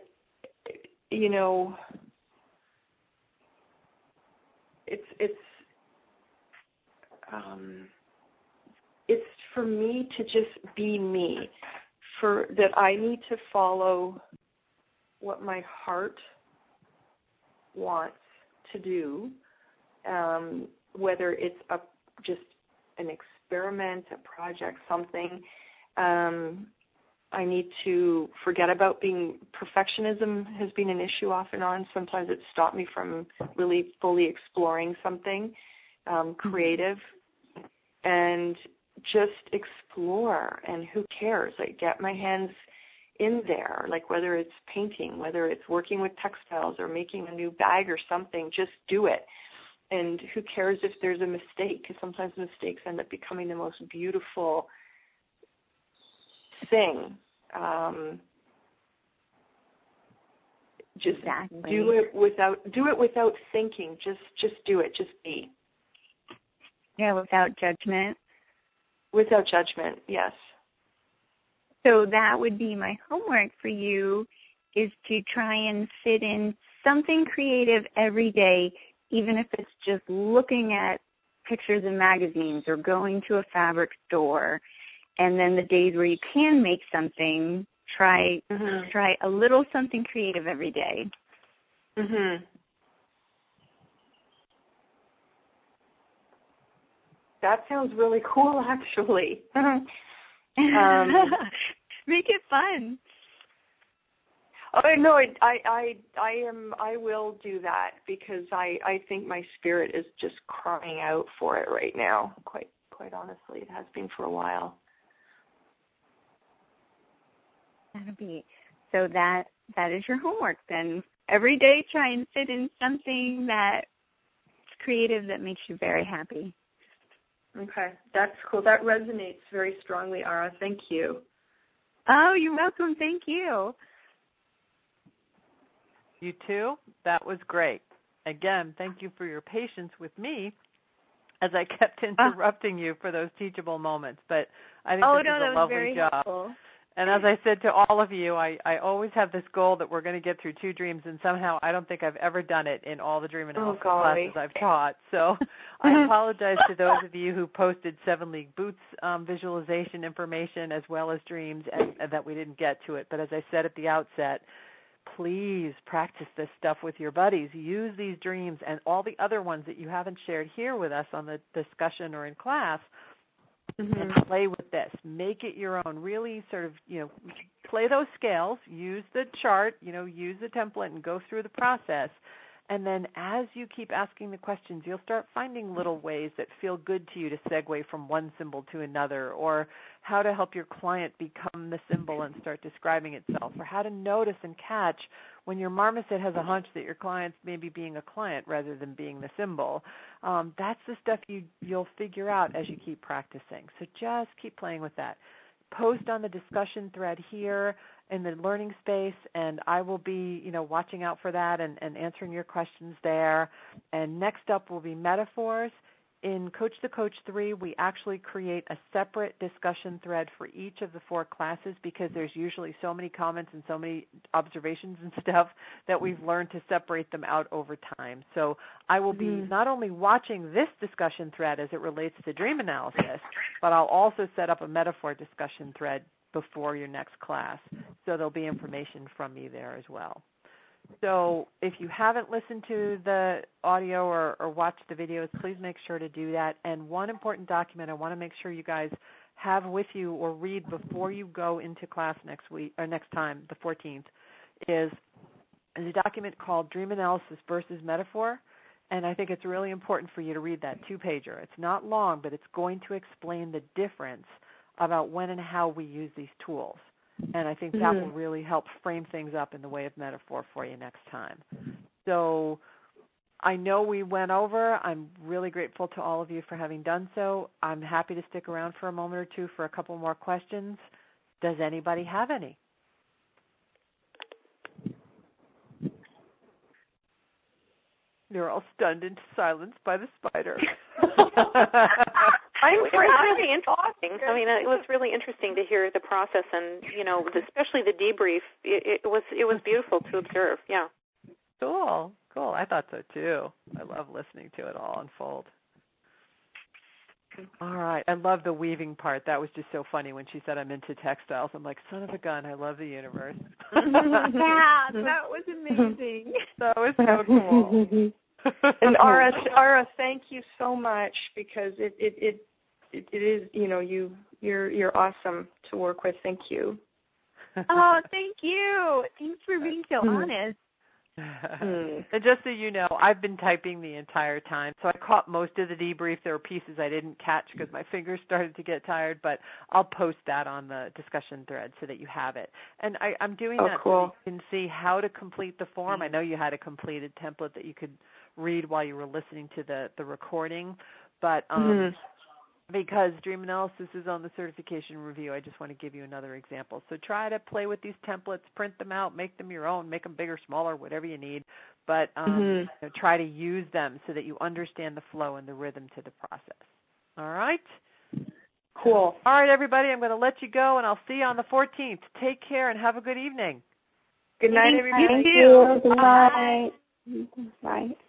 it's for me to just be me, for that I need to follow what my heart wants to do, whether it's just an experiment, a project, something. I need to forget about perfectionism has been an issue off and on. Sometimes it's stopped me from really fully exploring something creative, and just explore, and who cares? Like, get my hands in there, like whether it's painting, whether it's working with textiles or making a new bag or something, just do it. And who cares if there's a mistake? Because sometimes mistakes end up becoming the most beautiful thing. Just do it without thinking. Just do it. Just be. Yeah, without judgment. Without judgment, yes. So that would be my homework for you, is to try and fit in something creative every day, even if it's just looking at pictures in magazines or going to a fabric store. And then the days where you can make something, try a little something creative every day. That sounds really cool, actually. Make it fun. Oh no, I will do that, because I think my spirit is just crying out for it right now. Quite honestly, it has been for a while. So that is your homework then. Every day try and fit in something that's creative that makes you very happy. Okay, that's cool. That resonates very strongly, Ara. Thank you. Oh, you're welcome. Thank you. You too. That was great. Again, thank you for your patience with me as I kept interrupting you for those teachable moments. But I think this is a lovely job. Helpful. And as I said to all of you, I always have this goal that we're going to get through 2 dreams, and somehow I don't think I've ever done it in all the dream analysis classes I've taught. So I apologize to those of you who posted 7 League Boots visualization information as well as dreams, and that we didn't get to it. But as I said at the outset, please practice this stuff with your buddies. Use these dreams and all the other ones that you haven't shared here with us on the discussion or in class, and play with this. Make it your own. Really sort of, play those scales, use the chart, use the template and go through the process. And then as you keep asking the questions, you'll start finding little ways that feel good to you to segue from one symbol to another, or how to help your client become the symbol and start describing itself, or how to notice and catch when your marmoset has a hunch that your client's maybe being a client rather than being the symbol. That's the stuff you'll figure out as you keep practicing. So just keep playing with that. Post on the discussion thread here in the learning space, and I will be, watching out for that and answering your questions there. And next up will be metaphors. In Coach the Coach 3, we actually create a separate discussion thread for each of the 4 classes because there's usually so many comments and so many observations and stuff that we've learned to separate them out over time. So I will be not only watching this discussion thread as it relates to dream analysis, but I'll also set up a metaphor discussion thread before your next class. So there'll be information from me there as well. So if you haven't listened to the audio or watched the videos, please make sure to do that. And one important document I want to make sure you guys have with you or read before you go into class next week or next time, the 14th, is a document called Dream Analysis versus Metaphor. And I think it's really important for you to read that 2-pager. It's not long, but it's going to explain the difference about when and how we use these tools. And I think that will really help frame things up in the way of metaphor for you next time. So I know we went over. I'm really grateful to all of you for having done so. I'm happy to stick around for a moment or two for a couple more questions. Does anybody have any? They're all stunned into silence by the spider. It was really interesting. I mean, it was really interesting to hear the process, and especially the debrief. It was beautiful to observe. Yeah. Cool. I thought so too. I love listening to it all unfold. All right. I love the weaving part. That was just so funny when she said I'm into textiles. I'm like, son of a gun, I love the universe. Yeah, that was amazing. That was so cool. And Ara, thank you so much because it is, you're awesome to work with. Thank you. Oh, thank you. Thanks for being so honest. And just so you know, I've been typing the entire time, so I caught most of the debrief. There were pieces I didn't catch because my fingers started to get tired, but I'll post that on the discussion thread so that you have it. And I'm doing that so you can see how to complete the form. I know you had a completed template that you could read while you were listening to the recording, but because Dream Analysis is on the certification review, I just want to give you another example. So try to play with these templates, print them out, make them your own, make them bigger, smaller, whatever you need, but try to use them so that you understand the flow and the rhythm to the process. All right? Cool. All right, everybody, I'm going to let you go, and I'll see you on the 14th. Take care and have a good evening. Good night, everybody. Thank you. Good night. Bye.